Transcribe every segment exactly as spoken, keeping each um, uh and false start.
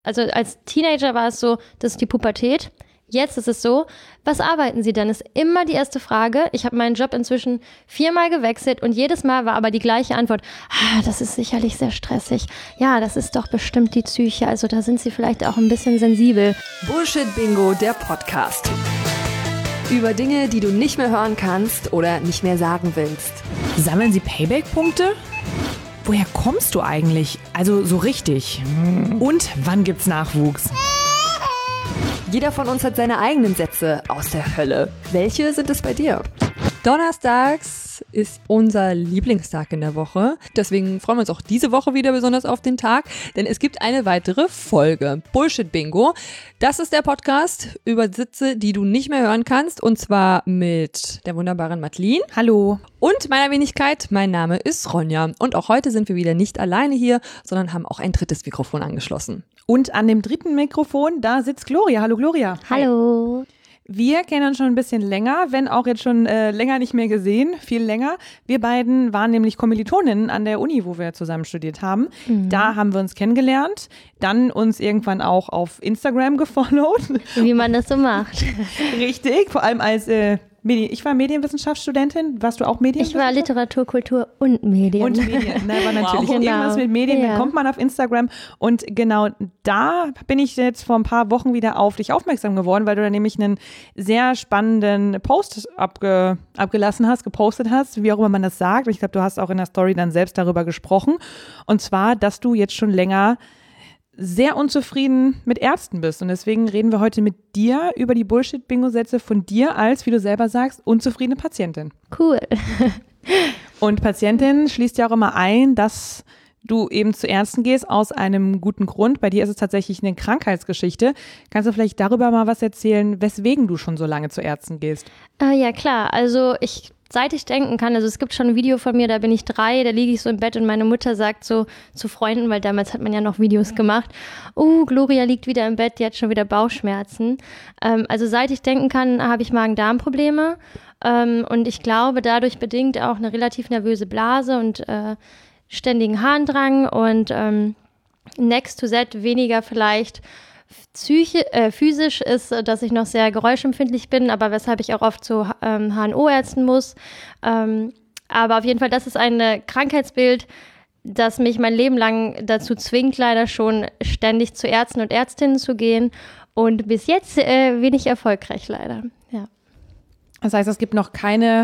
Also als Teenager war es so, das ist die Pubertät. Jetzt ist es so, was arbeiten Sie denn? Ist immer die erste Frage. Ich habe meinen Job inzwischen viermal gewechselt und jedes Mal war aber die gleiche Antwort. Ah, das ist sicherlich sehr stressig. Ja, das ist doch bestimmt die Psyche. Also da sind Sie vielleicht auch ein bisschen sensibel. Bullshit Bingo, der Podcast. Über Dinge, die du nicht mehr hören kannst oder nicht mehr sagen willst. Sammeln Sie Payback-Punkte? Woher kommst du eigentlich? Also so richtig. Und wann gibt's Nachwuchs? Jeder von uns hat seine eigenen Sätze aus der Hölle. Welche sind es bei dir? Donnerstags ist unser Lieblingstag in der Woche. Deswegen freuen wir uns auch diese Woche wieder besonders auf den Tag, denn es gibt eine weitere Folge. Bullshit Bingo. Das ist der Podcast über Sätze, die du nicht mehr hören kannst, und zwar mit der wunderbaren Madeline. Hallo. Und meiner Wenigkeit. Mein Name ist Ronja. Und auch heute sind wir wieder nicht alleine hier, sondern haben auch ein drittes Mikrofon angeschlossen. Und an dem dritten Mikrofon, da sitzt Gloria. Hallo Gloria. Hallo. Wir kennen uns schon ein bisschen länger, wenn auch jetzt schon äh, länger nicht mehr gesehen, viel länger. Wir beiden waren nämlich Kommilitoninnen an der Uni, wo wir zusammen studiert haben. Mhm. Da haben wir uns kennengelernt, dann uns irgendwann auch auf Instagram gefollowt. Wie man das so macht. Richtig, vor allem als äh, Medien. Ich war Medienwissenschaftsstudentin. Warst du auch Medienwissenschaft? Ich war Literatur, Kultur und Medien. Und Medien, ne, aber natürlich wow. irgendwas mit Medien, ja. Dann kommt man auf Instagram. Und genau da bin ich jetzt vor ein paar Wochen wieder auf dich aufmerksam geworden, weil du da nämlich einen sehr spannenden Post abge, abgelassen hast, gepostet hast, wie auch immer man das sagt. Und ich glaube, du hast auch in der Story dann selbst darüber gesprochen. Und zwar, dass du jetzt schon länger sehr unzufrieden mit Ärzten bist. Und deswegen reden wir heute mit dir über die Bullshit-Bingo-Sätze von dir als, wie du selber sagst, unzufriedene Patientin. Cool. Und Patientin schließt ja auch immer ein, dass du eben zu Ärzten gehst aus einem guten Grund. Bei dir ist es tatsächlich eine Krankheitsgeschichte. Kannst du vielleicht darüber mal was erzählen, weswegen du schon so lange zu Ärzten gehst? Äh, ja, klar. Also ich... Seit ich denken kann, also es gibt schon ein Video von mir, da bin ich drei, da liege ich so im Bett und meine Mutter sagt so zu Freunden, weil damals hat man ja noch Videos gemacht, oh, Gloria liegt wieder im Bett, die hat schon wieder Bauchschmerzen. Ähm, also seit ich denken kann, habe ich Magen-Darm-Probleme ähm, und ich glaube dadurch bedingt auch eine relativ nervöse Blase und äh, ständigen Harndrang und ähm, next to that weniger vielleicht Psyche, äh, physisch ist, dass ich noch sehr geräuschempfindlich bin, aber weshalb ich auch oft zu ähm, H N O-Ärzten muss. Ähm, aber auf jeden Fall, das ist ein Krankheitsbild, das mich mein Leben lang dazu zwingt, leider schon ständig zu Ärzten und Ärztinnen zu gehen. Und bis jetzt äh, wenig erfolgreich, leider. Ja. Das heißt, es gibt noch keine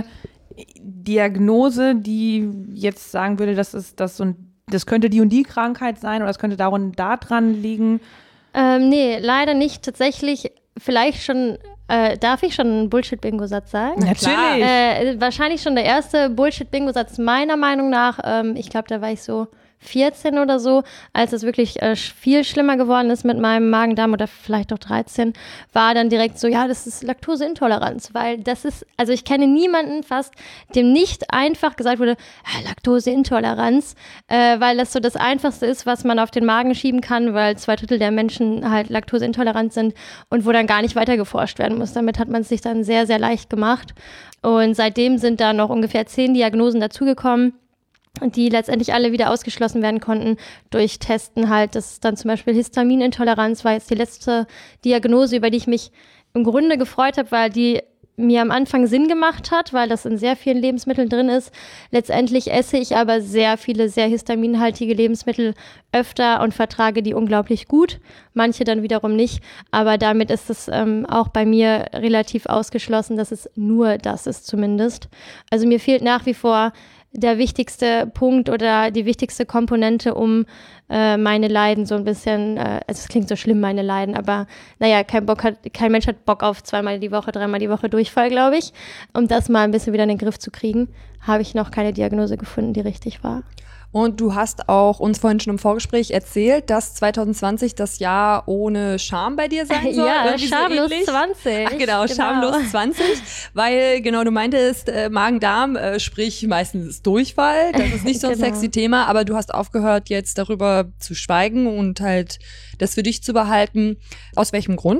Diagnose, die jetzt sagen würde, das ist das und das könnte die und die Krankheit sein oder das könnte da und da dran liegen. Ähm, nee, leider nicht. Tatsächlich, vielleicht schon, äh, darf ich schon einen Bullshit-Bingo-Satz sagen? Natürlich. Äh, wahrscheinlich schon der erste Bullshit-Bingo-Satz meiner Meinung nach. Ähm, ich glaube, da war ich so vierzehn oder so, als es wirklich äh, viel schlimmer geworden ist mit meinem Magen-Darm oder vielleicht auch dreizehn, war dann direkt so, ja, das ist Laktoseintoleranz, weil das ist, also ich kenne niemanden fast, dem nicht einfach gesagt wurde, ja, Laktoseintoleranz, äh, weil das so das Einfachste ist, was man auf den Magen schieben kann, weil zwei Drittel der Menschen halt laktoseintolerant sind und wo dann gar nicht weiter geforscht werden muss. Damit hat man es sich dann sehr, sehr leicht gemacht und seitdem sind da noch ungefähr zehn Diagnosen dazugekommen, die letztendlich alle wieder ausgeschlossen werden konnten durch Testen halt. Das ist dann zum Beispiel Histaminintoleranz, war jetzt die letzte Diagnose, über die ich mich im Grunde gefreut habe, weil die mir am Anfang Sinn gemacht hat, weil das in sehr vielen Lebensmitteln drin ist. Letztendlich esse ich aber sehr viele sehr histaminhaltige Lebensmittel öfter und vertrage die unglaublich gut, manche dann wiederum nicht. Aber damit ist es ähm, auch bei mir relativ ausgeschlossen, dass es nur das ist zumindest. Also mir fehlt nach wie vor der wichtigste Punkt oder die wichtigste Komponente, um äh, meine Leiden so ein bisschen, äh, also es klingt so schlimm, meine Leiden, aber naja, kein Bock hat, kein Mensch hat Bock auf zweimal die Woche, dreimal die Woche Durchfall, glaube ich. Um das mal ein bisschen wieder in den Griff zu kriegen, habe ich noch keine Diagnose gefunden, die richtig war. Und du hast auch uns vorhin schon im Vorgespräch erzählt, dass zwanzig zwanzig das Jahr ohne Scham bei dir sein soll. Ja, schamlos so zwanzig. Ach genau, genau, schamlos zwanzig, weil genau, du meintest, äh, Magen-Darm, äh, sprich meistens Durchfall, das ist nicht so ein genau. sexy Thema, aber du hast aufgehört jetzt darüber zu schweigen und halt das für dich zu behalten. Aus welchem Grund?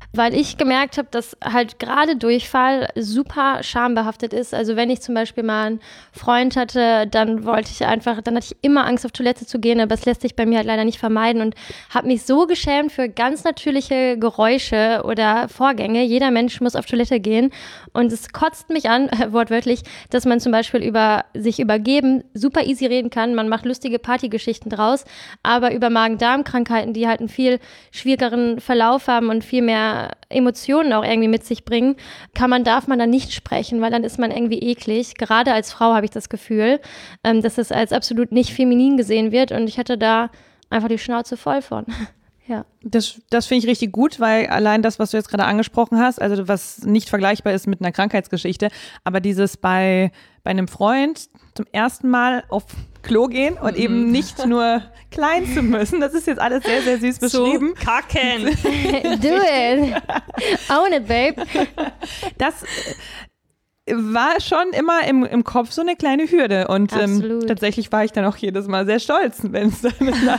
weil ich gemerkt habe, dass halt gerade Durchfall super schambehaftet ist. Also wenn ich zum Beispiel mal einen Freund hatte, dann wollte ich einfach, dann hatte ich immer Angst, auf Toilette zu gehen, aber es lässt sich bei mir halt leider nicht vermeiden und habe mich so geschämt für ganz natürliche Geräusche oder Vorgänge. Jeder Mensch muss auf Toilette gehen und es kotzt mich an, äh, wortwörtlich, dass man zum Beispiel über sich übergeben super easy reden kann. Man macht lustige Partygeschichten draus, aber über Magen-Darm-Krankheiten, die halt einen viel schwierigeren Verlauf haben und viel mehr Emotionen auch irgendwie mit sich bringen, kann man, darf man dann nicht sprechen, weil dann ist man irgendwie eklig. Gerade als Frau habe ich das Gefühl, ähm, dass es als absolut nicht feminin gesehen wird und ich hatte da einfach die Schnauze voll von. Ja. Das, das finde ich richtig gut, weil allein das, was du jetzt gerade angesprochen hast, also was nicht vergleichbar ist mit einer Krankheitsgeschichte, aber dieses bei, bei einem Freund zum ersten Mal auf Klo gehen und mm. eben nicht nur klein zu müssen, das ist jetzt alles sehr, sehr süß beschrieben. So kacken. Do it. Own it, babe. Das war schon immer im, im Kopf so eine kleine Hürde und ähm, tatsächlich war ich dann auch jedes Mal sehr stolz, wenn es dann,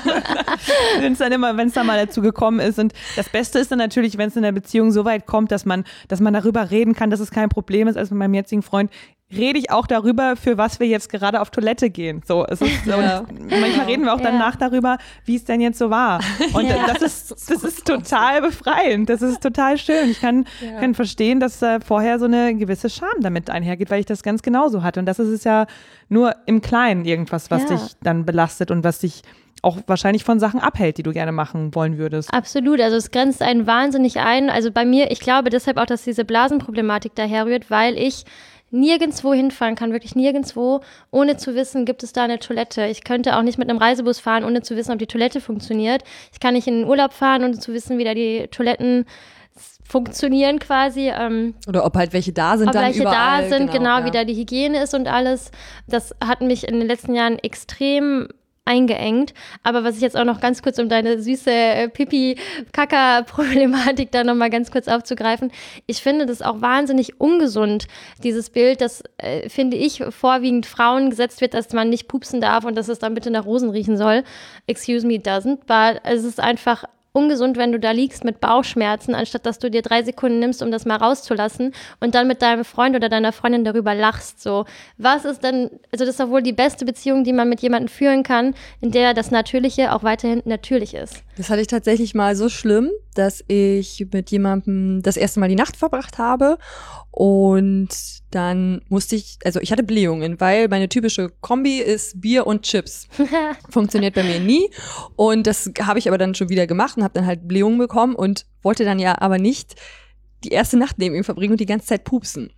wenn's dann immer, wenn es dann mal dazu gekommen ist und das Beste ist dann natürlich, wenn es in der Beziehung so weit kommt, dass man, dass man darüber reden kann, dass es kein Problem ist, als mit meinem jetzigen Freund, rede ich auch darüber, für was wir jetzt gerade auf Toilette gehen. So, es ist, ja. und manchmal reden wir auch ja. danach darüber, wie es denn jetzt so war. Und ja. das ist, das ist total befreiend. Das ist total schön. Ich kann, ja. kann verstehen, dass äh, vorher so eine gewisse Scham damit einhergeht, weil ich das ganz genauso hatte. Und das ist es ja nur im Kleinen irgendwas, was ja. dich dann belastet und was dich auch wahrscheinlich von Sachen abhält, die du gerne machen wollen würdest. Absolut, also es grenzt einen wahnsinnig ein. Also bei mir, ich glaube deshalb auch, dass diese Blasenproblematik daherrührt, weil ich nirgendwo hinfahren kann, wirklich nirgendwo, ohne zu wissen, gibt es da eine Toilette. Ich könnte auch nicht mit einem Reisebus fahren, ohne zu wissen, ob die Toilette funktioniert. Ich kann nicht in den Urlaub fahren, ohne zu wissen, wie da die Toiletten funktionieren quasi. Ähm, Oder ob halt welche da sind ob dann welche überall. da sind, genau, ja. wie da die Hygiene ist und alles. Das hat mich in den letzten Jahren extrem eingeengt. Aber was ich jetzt auch noch ganz kurz, um deine süße äh, Pipi-Kaka-Problematik da nochmal ganz kurz aufzugreifen, ich finde das auch wahnsinnig ungesund, dieses Bild, das, äh, finde ich, vorwiegend Frauen gesetzt wird, dass man nicht pupsen darf und dass es dann bitte nach Rosen riechen soll. Excuse me, doesn't. But es ist einfach ungesund, wenn du da liegst mit Bauchschmerzen, anstatt dass du dir drei Sekunden nimmst, um das mal rauszulassen und dann mit deinem Freund oder deiner Freundin darüber lachst. So, was ist denn, also das ist doch wohl die beste Beziehung, die man mit jemandem führen kann, in der das Natürliche auch weiterhin natürlich ist. Das hatte ich tatsächlich mal so schlimm, dass ich mit jemandem das erste Mal die Nacht verbracht habe und dann musste ich, also ich hatte Blähungen, weil meine typische Kombi ist Bier und Chips. Funktioniert bei mir nie und das habe ich aber dann schon wieder gemacht und habe dann halt Blähungen bekommen und wollte dann ja aber nicht die erste Nacht neben ihm verbringen und die ganze Zeit pupsen.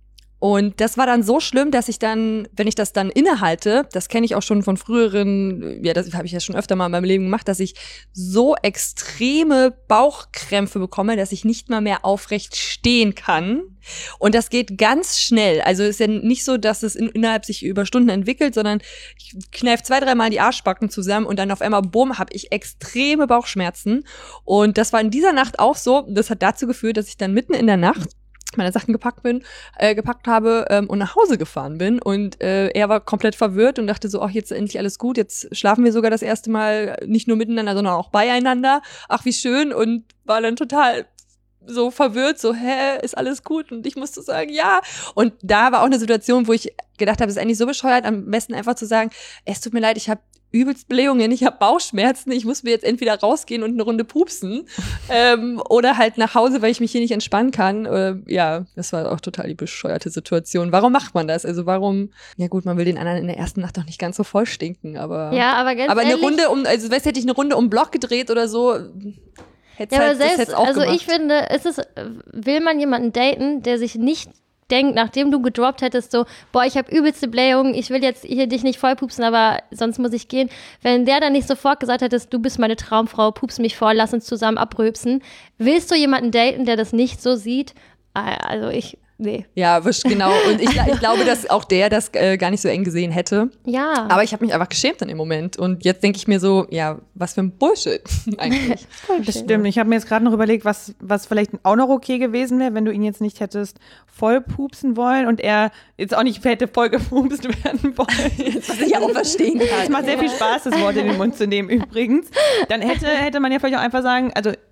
Und das war dann so schlimm, dass ich dann, wenn ich das dann innehalte, das kenne ich auch schon von früheren, ja, das habe ich ja schon öfter mal in meinem Leben gemacht, dass ich so extreme Bauchkrämpfe bekomme, dass ich nicht mal mehr aufrecht stehen kann. Und das geht ganz schnell. Also es ist ja nicht so, dass es in, innerhalb sich über Stunden entwickelt, sondern ich kneife zwei, dreimal die Arschbacken zusammen und dann auf einmal, bumm, habe ich extreme Bauchschmerzen. Und das war in dieser Nacht auch so. Das hat dazu geführt, dass ich dann mitten in der Nacht meine Sachen gepackt bin, äh, gepackt habe ähm, und nach Hause gefahren bin und äh, er war komplett verwirrt und dachte so, ach, jetzt endlich alles gut, jetzt schlafen wir sogar das erste Mal nicht nur miteinander, sondern auch beieinander, ach, wie schön, und war dann total so verwirrt, so, hä, ist alles gut? Und ich musste sagen, ja. Und da war auch eine Situation, wo ich gedacht habe, es ist eigentlich so bescheuert, am besten einfach zu sagen, es tut mir leid, ich habe übelst Blähungen, ich habe Bauchschmerzen, ich muss mir jetzt entweder rausgehen und eine Runde pupsen ähm, oder halt nach Hause, weil ich mich hier nicht entspannen kann. Äh, ja, das war auch total die bescheuerte Situation. Warum macht man das? Also warum, ja gut, man will den anderen in der ersten Nacht doch nicht ganz so voll stinken, aber ja, aber ganz aber eine ehrlich, Runde um, also weißt, hätte ich eine Runde um den Block gedreht oder so, hätte ja, halt, aber selbst, das hätte auch also gemacht. ich finde, es ist, will man jemanden daten, der sich nicht denkt, nachdem du gedroppt hättest, so, boah, ich habe übelste Blähungen, ich will jetzt hier dich nicht vollpupsen, aber sonst muss ich gehen. Wenn der dann nicht sofort gesagt hättest, du bist meine Traumfrau, pups mich voll, lass uns zusammen abrülpsen, willst du jemanden daten, der das nicht so sieht? Also ich, nee. Ja, genau. Und ich, ich glaube, dass auch der das äh, gar nicht so eng gesehen hätte. Ja. Aber ich habe mich einfach geschämt in dem Moment. Und jetzt denke ich mir so, ja, was für ein Bullshit eigentlich. Das stimmt. Ich habe mir jetzt gerade noch überlegt, was, was vielleicht auch noch okay gewesen wäre, wenn du ihn jetzt nicht hättest voll pupsen wollen und er jetzt auch nicht hätte voll gepupst werden wollen. Was ich auch verstehen kann. Es macht sehr viel Spaß, das Wort in den Mund zu nehmen übrigens. Dann hätte, hätte man ja vielleicht auch einfach sagen, also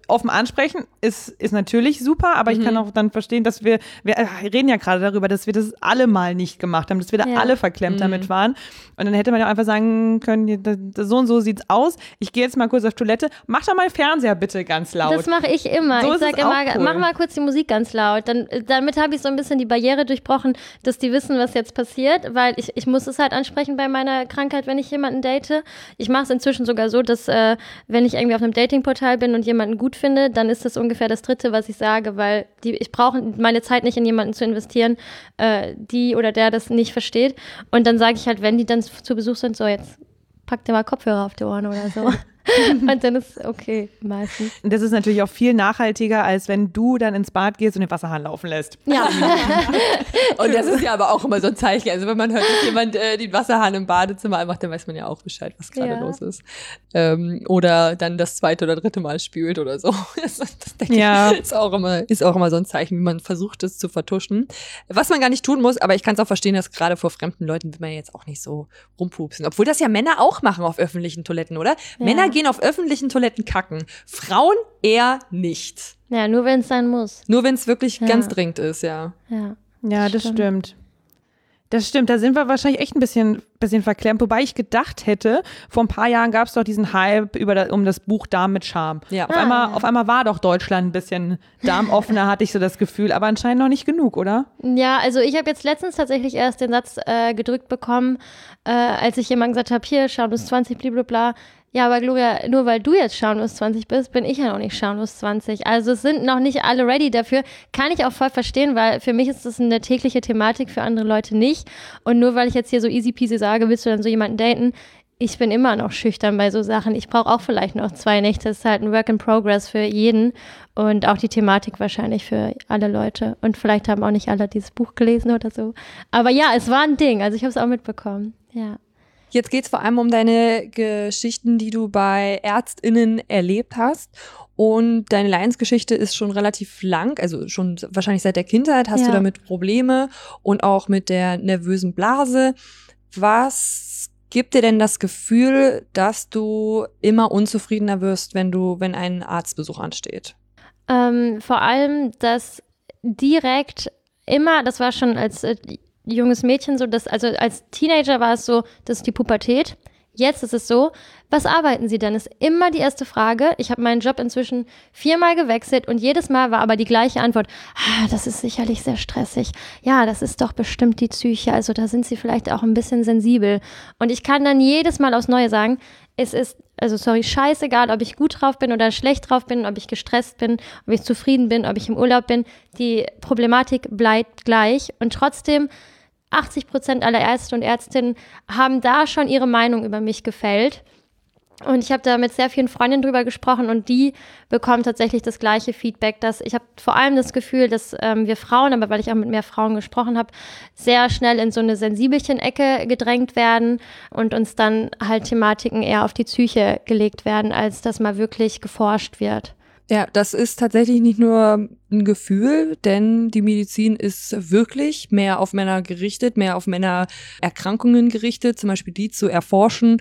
offen ansprechen ist, ist natürlich super, aber mhm. ich kann auch dann verstehen, dass wir, wir reden ja gerade darüber, dass wir das alle mal nicht gemacht haben, dass wir da ja. alle verklemmt mhm. damit waren. Und dann hätte man ja einfach sagen können, so und so sieht's aus, ich gehe jetzt mal kurz auf Toilette, mach doch mal Fernseher bitte ganz laut. Das mache ich immer. So ich sage immer, cool. mach mal kurz die Musik ganz laut. Dann, damit habe ich so ein bisschen die Barriere durchbrochen, dass die wissen, was jetzt passiert, weil ich, ich muss es halt ansprechen bei meiner Krankheit, wenn ich jemanden date. Ich mache es inzwischen sogar so, dass äh, wenn ich irgendwie auf einem Datingportal bin und jemanden gut finde, dann ist das ungefähr das Dritte, was ich sage, weil die, ich brauche meine Zeit nicht in jemanden zu investieren, äh, die oder der das nicht versteht. Und dann sage ich halt, wenn die dann zu Besuch sind, so jetzt pack dir mal Kopfhörer auf die Ohren oder so. Und dann ist okay, meistens. Das ist natürlich auch viel nachhaltiger, als wenn du dann ins Bad gehst und den Wasserhahn laufen lässt. Ja. Und das ist ja aber auch immer so ein Zeichen. Also wenn man hört, dass jemand äh, den Wasserhahn im Badezimmer anmacht, dann weiß man ja auch Bescheid, was gerade ja. los ist. Ähm, oder dann das zweite oder dritte Mal spült oder so. Das, das denke ja. ich, ist auch immer, ist auch immer so ein Zeichen, wie man versucht, es zu vertuschen. Was man gar nicht tun muss, aber ich kann es auch verstehen, dass gerade vor fremden Leuten will man jetzt auch nicht so rumpupsen. Obwohl das ja Männer auch machen auf öffentlichen Toiletten, oder? Ja. Männer gehen auf öffentlichen Toiletten kacken. Frauen eher nicht. Ja, nur wenn es sein muss. Nur wenn es wirklich ja. ganz dringend ist, ja. Ja, ja das stimmt. stimmt. Das stimmt, da sind wir wahrscheinlich echt ein bisschen, bisschen verklemmt. Wobei ich gedacht hätte, vor ein paar Jahren gab es doch diesen Hype über da, um das Buch Darm mit Charme. Ja. Auf, ah, einmal, ja. auf einmal war doch Deutschland ein bisschen darmoffener, hatte ich so das Gefühl. Aber anscheinend noch nicht genug, oder? Ja, also ich habe jetzt letztens tatsächlich erst den Satz äh, gedrückt bekommen, äh, als ich jemandem gesagt habe, hier, Schamlos zwanzig, blablabla. Ja, aber Gloria, nur weil du jetzt Schamlos zwanzig bist, bin ich ja noch nicht Schamlos zwanzig. Also es sind noch nicht alle ready dafür. Kann ich auch voll verstehen, weil für mich ist das eine tägliche Thematik, für andere Leute nicht. Und nur weil ich jetzt hier so easy peasy sage, willst du dann so jemanden daten? Ich bin immer noch schüchtern bei so Sachen. Ich brauche auch vielleicht noch zwei Nächte. Das ist halt ein Work in Progress für jeden. Und auch die Thematik wahrscheinlich für alle Leute. Und vielleicht haben auch nicht alle dieses Buch gelesen oder so. Aber ja, es war ein Ding. Also ich habe es auch mitbekommen. Ja. Jetzt geht's vor allem um deine Geschichten, die du bei ÄrztInnen erlebt hast. Und deine Leidensgeschichte ist schon relativ lang, also schon wahrscheinlich seit der Kindheit hast ja. du damit Probleme und auch mit der nervösen Blase. Was gibt dir denn das Gefühl, dass du immer unzufriedener wirst, wenn du, wenn ein Arztbesuch ansteht? Ähm, vor allem, dass direkt immer, das war schon als äh, junges Mädchen so, dass, also als Teenager war es so, das ist die Pubertät. Jetzt ist es so, was arbeiten Sie denn? Ist immer die erste Frage. Ich habe meinen Job inzwischen viermal gewechselt und jedes Mal war aber die gleiche Antwort. Ah, das ist sicherlich sehr stressig. Ja, das ist doch bestimmt die Psyche. Also da sind Sie vielleicht auch ein bisschen sensibel. Und ich kann dann jedes Mal aufs Neue sagen, es ist, also sorry, scheißegal, ob ich gut drauf bin oder schlecht drauf bin, ob ich gestresst bin, ob ich zufrieden bin, ob ich im Urlaub bin. Die Problematik bleibt gleich und trotzdem achtzig Prozent aller Ärzte und Ärztinnen haben da schon ihre Meinung über mich gefällt. Und ich habe da mit sehr vielen Freundinnen drüber gesprochen und die bekommen tatsächlich das gleiche Feedback, dass ich habe vor allem das Gefühl, dass ähm, wir Frauen, aber weil ich auch mit mehr Frauen gesprochen habe, sehr schnell in so eine Sensibelchen-Ecke gedrängt werden und uns dann halt Thematiken eher auf die Psyche gelegt werden, als dass mal wirklich geforscht wird. Ja, das ist tatsächlich nicht nur ein Gefühl, denn die Medizin ist wirklich mehr auf Männer gerichtet, mehr auf Männererkrankungen gerichtet, zum Beispiel die zu erforschen.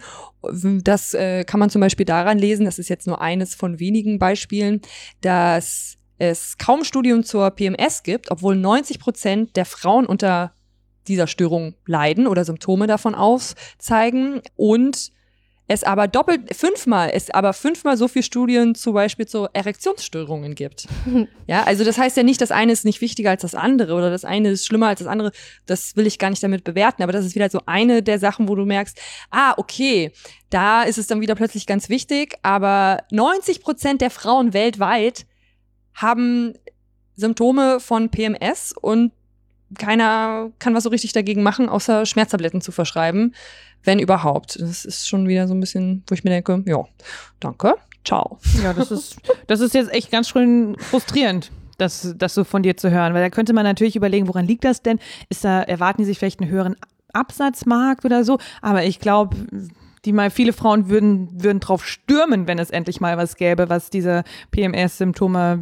Das äh, kann man zum Beispiel daran lesen, das ist jetzt nur eines von wenigen Beispielen, dass es kaum Studien zur P M S gibt, obwohl neunzig Prozent der Frauen unter dieser Störung leiden oder Symptome davon aufzeigen und es aber doppelt, fünfmal, es aber fünfmal so viele Studien zum Beispiel zu Erektionsstörungen gibt. Ja, also das heißt ja nicht, das eine ist nicht wichtiger als das andere oder das eine ist schlimmer als das andere. Das will ich gar nicht damit bewerten, aber das ist wieder so eine der Sachen, wo du merkst, ah, okay, da ist es dann wieder plötzlich ganz wichtig, aber neunzig Prozent der Frauen weltweit haben Symptome von P M S und keiner kann was so richtig dagegen machen, außer Schmerztabletten zu verschreiben, wenn überhaupt. Das ist schon wieder so ein bisschen, wo ich mir denke, ja, danke, ciao. Ja, das ist, das ist jetzt echt ganz schön frustrierend, das, das so von dir zu hören, weil da könnte man natürlich überlegen, woran liegt das denn? Ist da, erwarten die sich vielleicht einen höheren Absatzmarkt oder so? Aber ich glaube, die mal viele Frauen würden, würden drauf stürmen, wenn es endlich mal was gäbe, was diese P M S-Symptome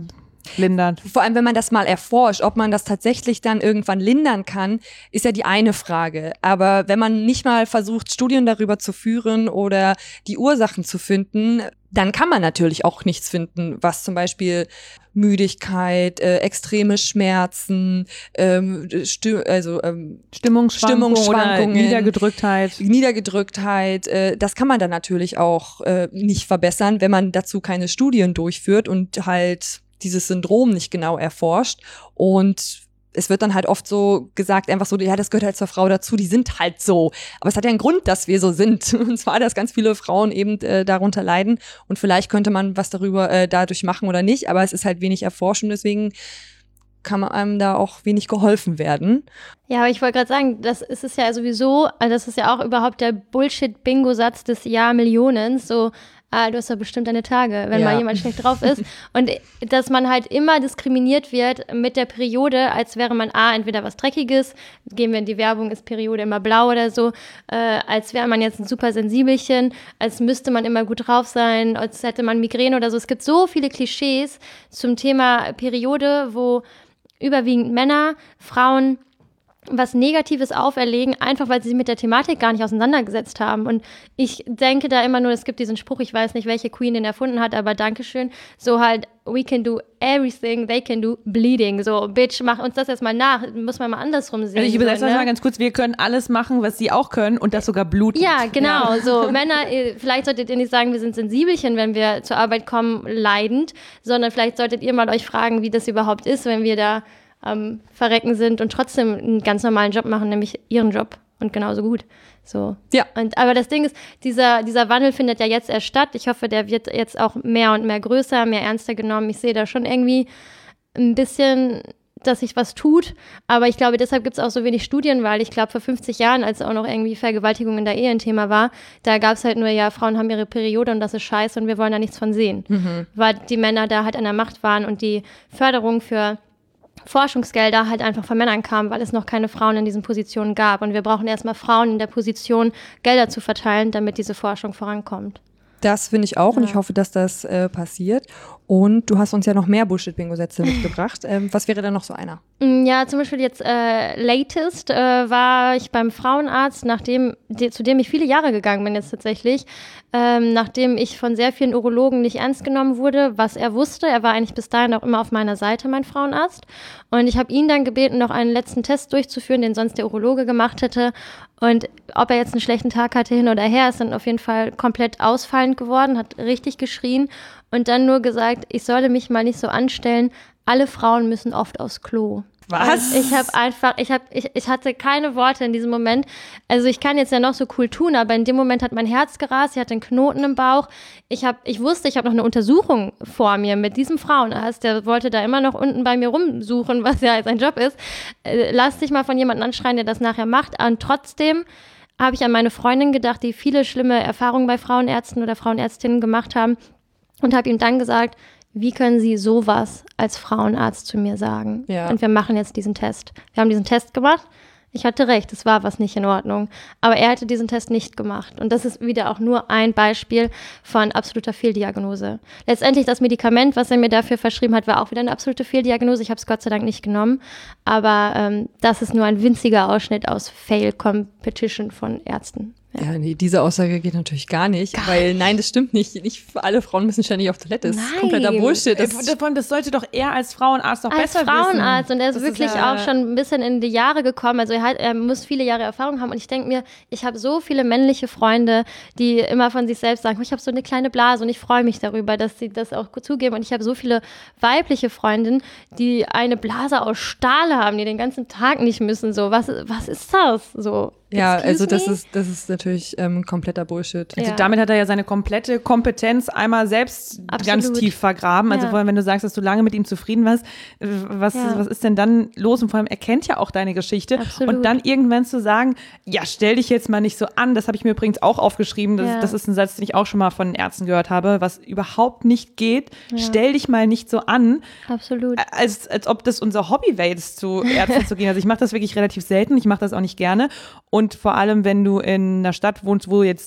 lindert. Vor allem, wenn man das mal erforscht, ob man das tatsächlich dann irgendwann lindern kann, ist ja die eine Frage. Aber wenn man nicht mal versucht, Studien darüber zu führen oder die Ursachen zu finden, dann kann man natürlich auch nichts finden, was zum Beispiel Müdigkeit, äh, extreme Schmerzen, ähm, Sti- also ähm, Stimmungsschwankungen, Stimmungsschwankungen, oder Niedergedrücktheit. Niedergedrücktheit, äh, das kann man dann natürlich auch äh, nicht verbessern, wenn man dazu keine Studien durchführt und halt dieses Syndrom nicht genau erforscht. Und es wird dann halt oft so gesagt, einfach so, ja, das gehört halt zur Frau dazu, die sind halt so. Aber es hat ja einen Grund, dass wir so sind. Und zwar, dass ganz viele Frauen eben äh, darunter leiden. Und vielleicht könnte man was darüber äh, dadurch machen oder nicht, aber es ist halt wenig erforscht und deswegen kann man einem da auch wenig geholfen werden. Ja, aber ich wollte gerade sagen, das ist es ja sowieso, also das ist ja auch überhaupt der Bullshit-Bingo-Satz des Jahrmillionens, so, ah, du hast doch bestimmt deine Tage, wenn Ja. mal jemand schlecht drauf ist. Und dass man halt immer diskriminiert wird mit der Periode, als wäre man A, entweder was Dreckiges, gehen wir in die Werbung, ist Periode immer blau oder so, äh, als wäre man jetzt ein super Sensibelchen, als müsste man immer gut drauf sein, als hätte man Migräne oder so. Es gibt so viele Klischees zum Thema Periode, wo überwiegend Männer, Frauen was Negatives auferlegen, einfach weil sie sich mit der Thematik gar nicht auseinandergesetzt haben. Und ich denke da immer nur, es gibt diesen Spruch, ich weiß nicht, welche Queen den erfunden hat, aber Dankeschön, so halt, we can do everything, they can do bleeding. So, Bitch, mach uns das erstmal nach, muss man mal andersrum sehen. Also ich übersetze so, das ne? mal ganz kurz, wir können alles machen, was sie auch können und das sogar blutend. Ja, genau, so Männer, ihr- vielleicht solltet ihr nicht sagen, wir sind Sensibelchen, wenn wir zur Arbeit kommen, leidend, sondern vielleicht solltet ihr mal euch fragen, wie das überhaupt ist, wenn wir da am Verrecken sind und trotzdem einen ganz normalen Job machen, nämlich ihren Job und genauso gut. So. Ja. Und, aber das Ding ist, dieser, dieser Wandel findet ja jetzt erst statt. Ich hoffe, der wird jetzt auch mehr und mehr größer, mehr ernster genommen. Ich sehe da schon irgendwie ein bisschen, dass sich was tut. Aber ich glaube, deshalb gibt es auch so wenig Studien, weil ich glaube, vor fünfzig Jahren, als auch noch irgendwie Vergewaltigung in der Ehe ein Thema war, da gab es halt nur, ja, Frauen haben ihre Periode und das ist scheiße und wir wollen da nichts von sehen. Mhm. Weil die Männer da halt an der Macht waren und die Förderung für Forschungsgelder halt einfach von Männern kam, weil es noch keine Frauen in diesen Positionen gab. Und wir brauchen erstmal Frauen in der Position, Gelder zu verteilen, damit diese Forschung vorankommt. Das finde ich auch und Ja. ich hoffe, dass das äh, passiert. Und du hast uns ja noch mehr Bullshit-Bingo-Sätze mitgebracht. Ähm, was wäre denn noch so einer? Ja, zum Beispiel jetzt äh, latest äh, war ich beim Frauenarzt, nachdem, de, zu dem ich viele Jahre gegangen bin jetzt tatsächlich, ähm, nachdem ich von sehr vielen Urologen nicht ernst genommen wurde, was er wusste. Er war eigentlich bis dahin auch immer auf meiner Seite, mein Frauenarzt. Und ich habe ihn dann gebeten, noch einen letzten Test durchzuführen, den sonst der Urologe gemacht hätte. Und ob er jetzt einen schlechten Tag hatte, hin oder her, ist dann auf jeden Fall komplett ausfallend geworden, hat richtig geschrien und dann nur gesagt, ich solle mich mal nicht so anstellen, alle Frauen müssen oft aufs Klo. Was? Ich habe einfach, ich, hab, ich, ich hatte keine Worte in diesem Moment. Also ich kann jetzt ja noch so cool tun, aber in dem Moment hat mein Herz gerast, ich hatte einen Knoten im Bauch. Ich, hab, ich wusste, ich habe noch eine Untersuchung vor mir mit diesem Frauenarzt, der wollte da immer noch unten bei mir rumsuchen, was ja sein Job ist. Äh, lass dich mal von jemandem anschreien, der das nachher macht. Und trotzdem habe ich an meine Freundin gedacht, die viele schlimme Erfahrungen bei Frauenärzten oder Frauenärztinnen gemacht haben und habe ihm dann gesagt, wie können Sie sowas als Frauenarzt zu mir sagen? Ja. Und wir machen jetzt diesen Test. Wir haben diesen Test gemacht. Ich hatte recht, es war was nicht in Ordnung. Aber er hätte diesen Test nicht gemacht. Und das ist wieder auch nur ein Beispiel von absoluter Fehldiagnose. Letztendlich das Medikament, was er mir dafür verschrieben hat, war auch wieder eine absolute Fehldiagnose. Ich habe es Gott sei Dank nicht genommen. Aber ähm, das ist nur ein winziger Ausschnitt aus Fail-Competition von Ärzten. Ja, nee, diese Aussage geht natürlich gar nicht, gar weil nein, das stimmt nicht. Nicht alle Frauen müssen ständig auf Toilette. Das ist Nein. kompletter Bullshit. Das Das, das sollte doch er als Frauenarzt doch Als besser Frauenarzt wissen. und er ist Das wirklich ja- auch schon ein bisschen in die Jahre gekommen. Also er, hat, er muss viele Jahre Erfahrung haben und ich denke mir, ich habe so viele männliche Freunde, die immer von sich selbst sagen, ich habe so eine kleine Blase und ich freue mich darüber, dass sie das auch zugeben. Und ich habe so viele weibliche Freundinnen, die eine Blase aus Stahl haben, die den ganzen Tag nicht müssen. So, was, was ist das? So, ja, excuse also das me? ist, das ist natürlich ähm, kompletter Bullshit. Also Ja. damit hat er ja seine komplette Kompetenz einmal selbst Absolut. ganz tief vergraben. Also Ja. vor allem, wenn du sagst, dass du lange mit ihm zufrieden warst, äh, was, Ja. was ist denn dann los? Und vor allem, er kennt ja auch deine Geschichte. Absolut. Und dann irgendwann zu sagen, ja, stell dich jetzt mal nicht so an. Das habe ich mir übrigens auch aufgeschrieben. Das, Ja. das ist ein Satz, den ich auch schon mal von Ärzten gehört habe, was überhaupt nicht geht. Ja. Stell dich mal nicht so an. Absolut. Als, als ob das unser Hobby wäre, jetzt zu Ärzten zu gehen. Also ich mache das wirklich relativ selten, ich mache das auch nicht gerne. Und vor allem, wenn du in einer Stadt wohnst, wo jetzt,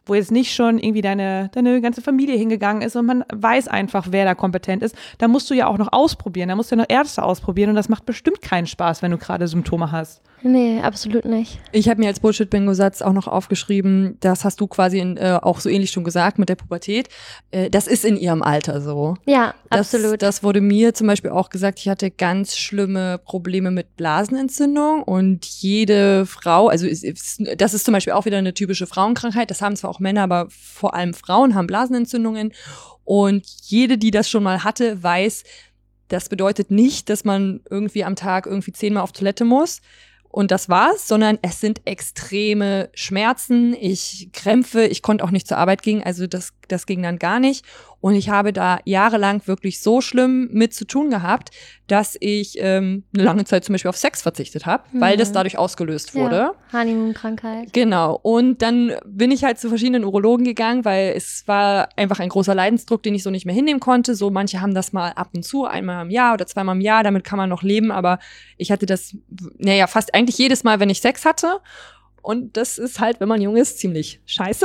wo jetzt nicht schon irgendwie deine, deine ganze Familie hingegangen ist und man weiß einfach, wer da kompetent ist, da musst du ja auch noch ausprobieren, da musst du ja noch Ärzte ausprobieren und das macht bestimmt keinen Spaß, wenn du gerade Symptome hast. Nee, absolut nicht. Ich habe mir als Bullshit-Bingo-Satz auch noch aufgeschrieben, das hast du quasi in, äh, auch so ähnlich schon gesagt mit der Pubertät. Äh, das ist in ihrem Alter so. Ja, das, absolut. Das wurde mir zum Beispiel auch gesagt, ich hatte ganz schlimme Probleme mit Blasenentzündung und jede Frau, also ist, ist, das ist zum Beispiel auch wieder eine typische Frauenkrankheit, das haben zwar auch Männer, aber vor allem Frauen haben Blasenentzündungen und jede, die das schon mal hatte, weiß, das bedeutet nicht, dass man irgendwie am Tag irgendwie zehnmal auf Toilette muss. Und das war's, sondern es sind extreme Schmerzen, ich krämpfe, ich konnte auch nicht zur Arbeit gehen, also das, das ging dann gar nicht. Und ich habe da jahrelang wirklich so schlimm mit zu tun gehabt, dass ich ähm, eine lange Zeit zum Beispiel auf Sex verzichtet habe, mhm. weil das dadurch ausgelöst wurde. Ja, Honeymoon-Krankheit. Genau. Und dann bin ich halt zu verschiedenen Urologen gegangen, weil es war einfach ein großer Leidensdruck, den ich so nicht mehr hinnehmen konnte. So manche haben das mal ab und zu, einmal im Jahr oder zweimal im Jahr, damit kann man noch leben. Aber ich hatte das, naja, fast eigentlich jedes Mal, wenn ich Sex hatte. Und das ist halt, wenn man jung ist, ziemlich scheiße.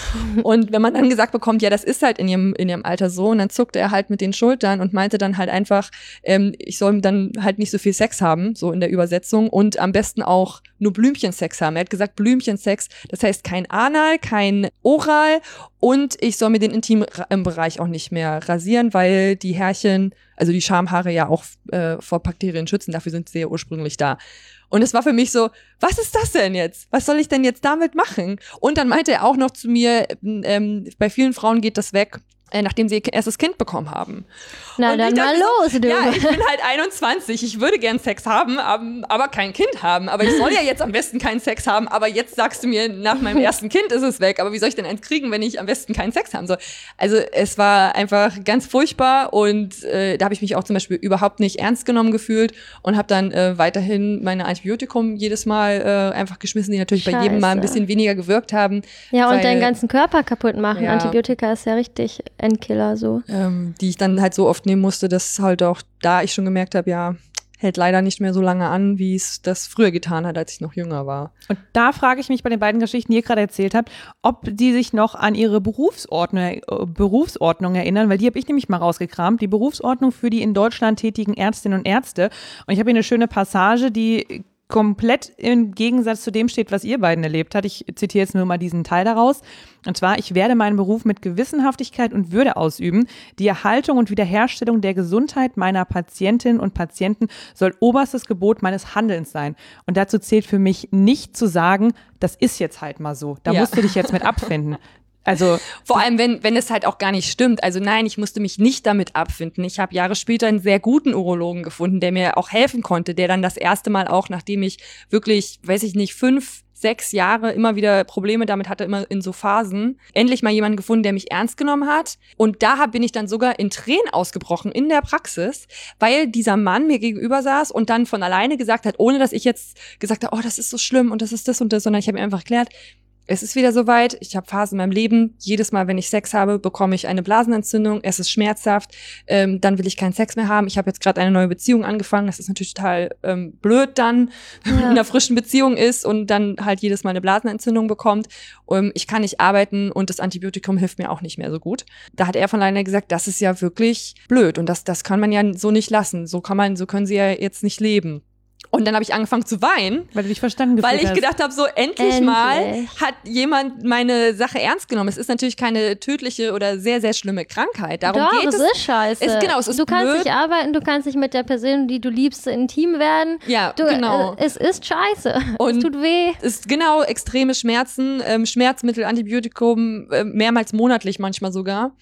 Und wenn man dann gesagt bekommt, ja, das ist halt in ihrem, in ihrem Alter so, und dann zuckte er halt mit den Schultern und meinte dann halt einfach, ähm, ich soll dann halt nicht so viel Sex haben, so in der Übersetzung, und am besten auch nur Blümchensex haben. Er hat gesagt, Blümchensex, das heißt kein Anal, kein Oral, und ich soll mir den Intimbereich auch nicht mehr rasieren, weil die Härchen, also die Schamhaare ja auch äh, vor Bakterien schützen, dafür sind sie ja ursprünglich da. Und es war für mich so, was ist das denn jetzt? Was soll ich denn jetzt damit machen? Und dann meinte er auch noch zu mir, ähm, bei vielen Frauen geht das weg, äh, nachdem sie ihr erstes Kind bekommen haben. Na, und dann mal los, so, du. Ja, ich bin halt einundzwanzig, ich würde gern Sex haben, aber kein Kind haben. Aber ich soll ja jetzt am besten keinen Sex haben, aber jetzt sagst du mir, nach meinem ersten Kind ist es weg. Aber wie soll ich denn eins kriegen, wenn ich am besten keinen Sex haben soll? Also es war einfach ganz furchtbar und äh, da habe ich mich auch zum Beispiel überhaupt nicht ernst genommen gefühlt und habe dann äh, weiterhin meine Antibiotikum jedes Mal äh, einfach geschmissen, die natürlich Scheiße. bei jedem Mal ein bisschen weniger gewirkt haben. Ja, weil, und deinen ganzen Körper kaputt machen. Ja. Antibiotika ist ja richtig Endkiller so. Ähm, die ich dann halt so oft nehmen musste, dass halt auch da ich schon gemerkt habe, ja, hält leider nicht mehr so lange an, wie es das früher getan hat, als ich noch jünger war. Und da frage ich mich bei den beiden Geschichten, die ihr gerade erzählt habt, ob die sich noch an ihre Berufsordnung, Berufsordnung erinnern, weil die habe ich nämlich mal rausgekramt, die Berufsordnung für die in Deutschland tätigen Ärztinnen und Ärzte. Und ich habe hier eine schöne Passage, die komplett im Gegensatz zu dem steht, was ihr beiden erlebt habt. Ich zitiere jetzt nur mal diesen Teil daraus. Und zwar, ich werde meinen Beruf mit Gewissenhaftigkeit und Würde ausüben. Die Erhaltung und Wiederherstellung der Gesundheit meiner Patientinnen und Patienten soll oberstes Gebot meines Handelns sein. Und dazu zählt für mich nicht zu sagen, das ist jetzt halt mal so. Da ja. musst du dich jetzt mit abfinden. Also vor allem, wenn wenn es halt auch gar nicht stimmt. Also nein, ich musste mich nicht damit abfinden. Ich habe Jahre später einen sehr guten Urologen gefunden, der mir auch helfen konnte, der dann das erste Mal auch, nachdem ich wirklich, weiß ich nicht, fünf, sechs Jahre immer wieder Probleme damit hatte, immer in so Phasen, endlich mal jemanden gefunden, der mich ernst genommen hat. Und da hab, bin ich dann sogar in Tränen ausgebrochen in der Praxis, weil dieser Mann mir gegenüber saß und dann von alleine gesagt hat, ohne dass ich jetzt gesagt habe, oh, das ist so schlimm und das ist das und das, sondern ich habe mir einfach erklärt, es ist wieder soweit, ich habe Phasen in meinem Leben, jedes Mal, wenn ich Sex habe, bekomme ich eine Blasenentzündung, es ist schmerzhaft, ähm, dann will ich keinen Sex mehr haben. Ich habe jetzt gerade eine neue Beziehung angefangen, das ist natürlich total ähm, blöd dann, ja. wenn man in einer frischen Beziehung ist und dann halt jedes Mal eine Blasenentzündung bekommt. Ähm, ich kann nicht arbeiten und das Antibiotikum hilft mir auch nicht mehr so gut. Da hat er von alleine gesagt, das ist ja wirklich blöd und das, das kann man ja so nicht lassen, so kann man, so können sie ja jetzt nicht leben. Und dann habe ich angefangen zu weinen, weil du dich verstanden gefühlt weil ich hast. gedacht habe, so endlich, endlich mal hat jemand meine Sache ernst genommen. Es ist natürlich keine tödliche oder sehr, sehr schlimme Krankheit. Darum Doch, geht es. es ist scheiße. Es, genau, es ist du kannst blöd. nicht arbeiten, du kannst nicht mit der Person, die du liebst, intim werden. Ja, du, genau. Äh, es ist scheiße. Und es tut weh. Es ist genau extreme Schmerzen, ähm, Schmerzmittel, Antibiotikum, äh, mehrmals monatlich manchmal sogar.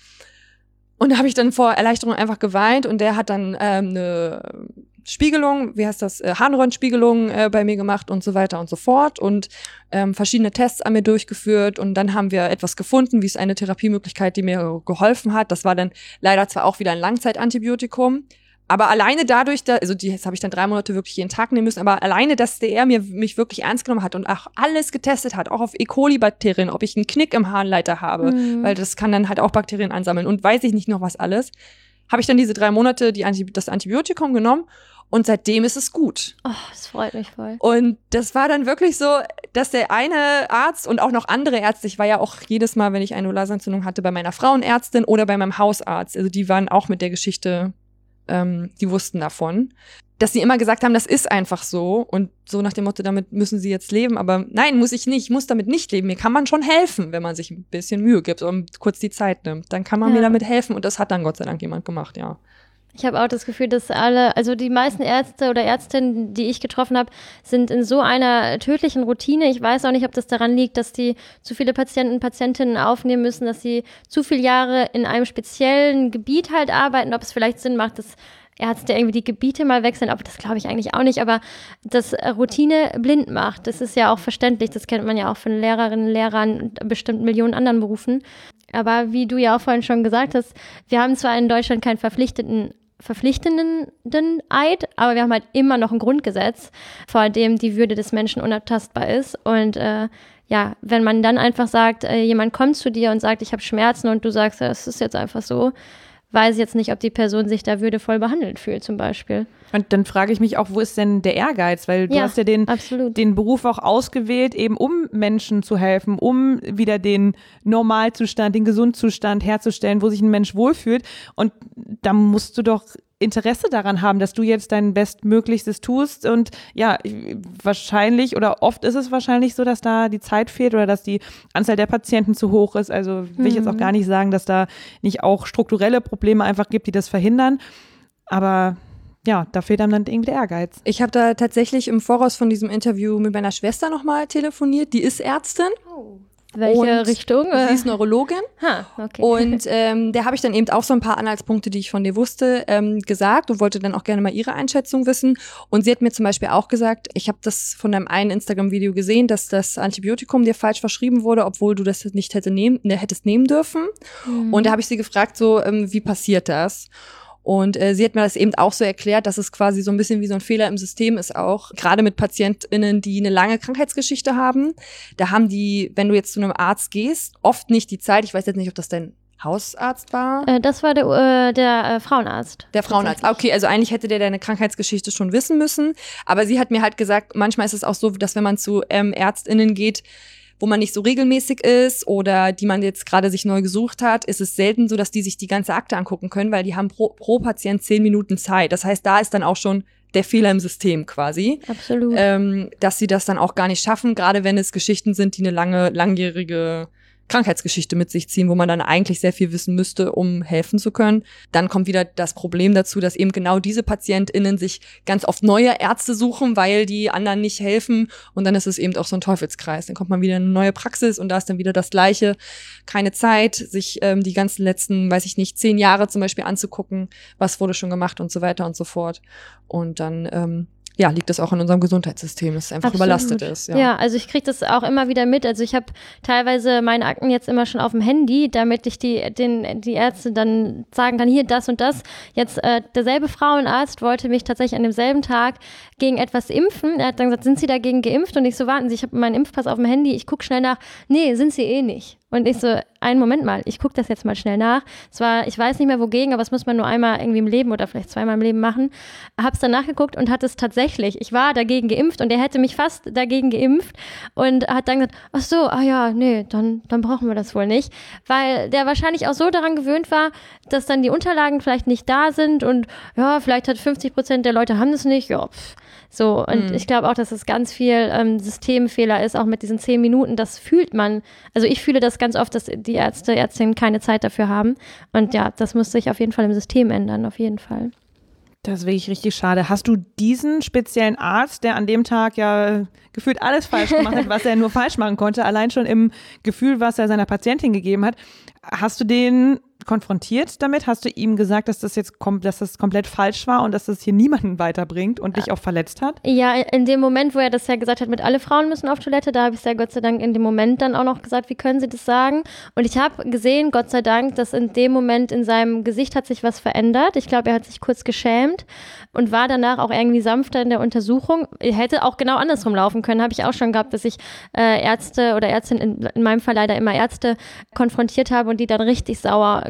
Und da habe ich dann vor Erleichterung einfach geweint und der hat dann ähm, eine Spiegelung, wie heißt das, äh, Harnröhrenspiegelung äh, bei mir gemacht und so weiter und so fort und ähm, verschiedene Tests an mir durchgeführt und dann haben wir etwas gefunden, wie es eine Therapiemöglichkeit, die mir geholfen hat. Das war dann leider zwar auch wieder ein Langzeitantibiotikum, aber alleine dadurch, da, also die, das habe ich dann drei Monate wirklich jeden Tag nehmen müssen, aber alleine, dass der mir mich wirklich ernst genommen hat und auch alles getestet hat, auch auf E. coli-Bakterien, ob ich einen Knick im Harnleiter habe, mhm. weil das kann dann halt auch Bakterien ansammeln und weiß ich nicht noch was alles, habe ich dann diese drei Monate die Anti- das Antibiotikum genommen und seitdem ist es gut. Oh, das freut mich voll. Und das war dann wirklich so, dass der eine Arzt und auch noch andere Ärzte, ich war ja auch jedes Mal, wenn ich eine Blasenentzündung hatte, bei meiner Frauenärztin oder bei meinem Hausarzt, also die waren auch mit der Geschichte, ähm, die wussten davon, dass sie immer gesagt haben, das ist einfach so und so nach dem Motto, damit müssen sie jetzt leben, aber nein, muss ich nicht, ich muss damit nicht leben, mir kann man schon helfen, wenn man sich ein bisschen Mühe gibt und kurz die Zeit nimmt, dann kann man Ja. mir damit helfen und das hat dann Gott sei Dank jemand gemacht, ja. Ich habe auch das Gefühl, dass alle, also die meisten Ärzte oder Ärztinnen, die ich getroffen habe, sind in so einer tödlichen Routine. Ich weiß auch nicht, ob das daran liegt, dass die zu viele Patienten und Patientinnen aufnehmen müssen, dass sie zu viele Jahre in einem speziellen Gebiet halt arbeiten, ob es vielleicht Sinn macht, dass Ärzte irgendwie die Gebiete mal wechseln, aber das glaube ich eigentlich auch nicht, aber das Routine blind macht, das ist ja auch verständlich, das kennt man ja auch von Lehrerinnen, Lehrern und bestimmt Millionen anderen Berufen. Aber wie du ja auch vorhin schon gesagt hast, wir haben zwar in Deutschland keinen verpflichteten verpflichtenden Eid, aber wir haben halt immer noch ein Grundgesetz, vor dem die Würde des Menschen unantastbar ist. Und äh, ja, wenn man dann einfach sagt, äh, jemand kommt zu dir und sagt, ich habe Schmerzen und du sagst, ja, es ist jetzt einfach so, weiß ich jetzt nicht, ob die Person sich da würdevoll behandelt fühlt zum Beispiel. Und dann frage ich mich auch, wo ist denn der Ehrgeiz? Weil du Ja, hast ja den, absolut. den Beruf auch ausgewählt, eben um Menschen zu helfen, um wieder den Normalzustand, den Gesundzustand herzustellen, wo sich ein Mensch wohlfühlt. Und da musst du doch Interesse daran haben, dass du jetzt dein Bestmöglichstes tust. Und ja, wahrscheinlich oder oft ist es wahrscheinlich so, dass da die Zeit fehlt oder dass die Anzahl der Patienten zu hoch ist. Also will ich jetzt auch gar nicht sagen, dass da nicht auch strukturelle Probleme einfach gibt, die das verhindern. Aber ja, da fehlt einem dann irgendwie der Ehrgeiz. Ich habe da tatsächlich im Voraus von diesem Interview mit meiner Schwester nochmal telefoniert, die ist Ärztin. Oh. Welche und Richtung? Sie ist Neurologin. Ha, okay. Und ähm, der habe ich dann eben auch so ein paar Anhaltspunkte, die ich von dir wusste, ähm, gesagt und wollte dann auch gerne mal ihre Einschätzung wissen. Und sie hat mir zum Beispiel auch gesagt, ich habe das von deinem einen Instagram-Video gesehen, dass das Antibiotikum dir falsch verschrieben wurde, obwohl du das nicht hätte nehmen, ne, hättest nehmen dürfen. Mhm. Und da habe ich sie gefragt, so ähm, wie passiert das? Und äh, sie hat mir das eben auch so erklärt, dass es quasi so ein bisschen wie so ein Fehler im System ist auch. Gerade mit PatientInnen, die eine lange Krankheitsgeschichte haben. Da haben die, wenn du jetzt zu einem Arzt gehst, oft nicht die Zeit. Ich weiß jetzt nicht, ob das dein Hausarzt war. Äh, das war der, äh, der äh, Frauenarzt. Der Frauenarzt. Okay, also eigentlich hätte der deine Krankheitsgeschichte schon wissen müssen. Aber sie hat mir halt gesagt, manchmal ist es auch so, dass wenn man zu ähm, ÄrztInnen geht, wo man nicht so regelmäßig ist oder die man jetzt gerade sich neu gesucht hat, ist es selten so, dass die sich die ganze Akte angucken können, weil die haben pro, pro Patient zehn Minuten Zeit. Das heißt, da ist dann auch schon der Fehler im System quasi. Absolut. Ähm, dass sie das dann auch gar nicht schaffen, gerade wenn es Geschichten sind, die eine lange, langjährige Krankheitsgeschichte mit sich ziehen, wo man dann eigentlich sehr viel wissen müsste, um helfen zu können. Dann kommt wieder das Problem dazu, dass eben genau diese PatientInnen sich ganz oft neue Ärzte suchen, weil die anderen nicht helfen. Und dann ist es eben auch so ein Teufelskreis. Dann kommt man wieder in eine neue Praxis und da ist dann wieder das Gleiche. Keine Zeit, sich ähm, die ganzen letzten, weiß ich nicht, zehn Jahre zum Beispiel anzugucken, was wurde schon gemacht und so weiter und so fort. Und dann ähm, ja, liegt das auch in unserem Gesundheitssystem, dass es einfach Absolut. überlastet ist. Ja, ja, also ich kriege das auch immer wieder mit. Also ich habe teilweise meine Akten jetzt immer schon auf dem Handy, damit ich die, den, die Ärzte dann sagen kann, hier das und das. Jetzt äh, derselbe Frauenarzt wollte mich tatsächlich an demselben Tag gegen etwas impfen. Er hat dann gesagt, sind Sie dagegen geimpft? Und ich so, warten Sie, ich habe meinen Impfpass auf dem Handy, ich gucke schnell nach. Nee, sind Sie eh nicht. Und ich so, einen Moment mal, ich gucke das jetzt mal schnell nach. Es war, ich weiß nicht mehr wogegen, aber es muss man nur einmal irgendwie im Leben oder vielleicht zweimal im Leben machen. Hab's dann nachgeguckt und hat es tatsächlich, ich war dagegen geimpft und er hätte mich fast dagegen geimpft und hat dann gesagt, ach so, ah ja, nee, dann, dann brauchen wir das wohl nicht. Weil der wahrscheinlich auch so daran gewöhnt war, dass dann die Unterlagen vielleicht nicht da sind und ja, vielleicht hat fünfzig Prozent der Leute haben das nicht, ja, pff. So, und mhm. ich glaube auch, dass es ganz viel ähm, Systemfehler ist, auch mit diesen zehn Minuten, das fühlt man, also ich fühle das ganz oft, dass die Ärzte, Ärztinnen keine Zeit dafür haben und ja, das muss sich auf jeden Fall im System ändern, auf jeden Fall. Das ist wirklich richtig schade. Hast du diesen speziellen Arzt, der an dem Tag ja gefühlt alles falsch gemacht hat, was er nur falsch machen konnte, allein schon im Gefühl, was er seiner Patientin gegeben hat, hast du den konfrontiert damit? Hast du ihm gesagt, dass das jetzt kom- dass das komplett falsch war und dass das hier niemanden weiterbringt und dich auch verletzt hat? Ja, in dem Moment, wo er das ja gesagt hat, mit alle Frauen müssen auf Toilette, da habe ich es ja Gott sei Dank in dem Moment dann auch noch gesagt, wie können Sie das sagen? Und ich habe gesehen, Gott sei Dank, dass in dem Moment in seinem Gesicht hat sich was verändert. Ich glaube, er hat sich kurz geschämt und war danach auch irgendwie sanfter in der Untersuchung. Hätte auch genau andersrum laufen können, habe ich auch schon gehabt, dass ich äh, Ärzte oder Ärztinnen, in, in meinem Fall leider immer Ärzte, konfrontiert habe und die dann richtig sauer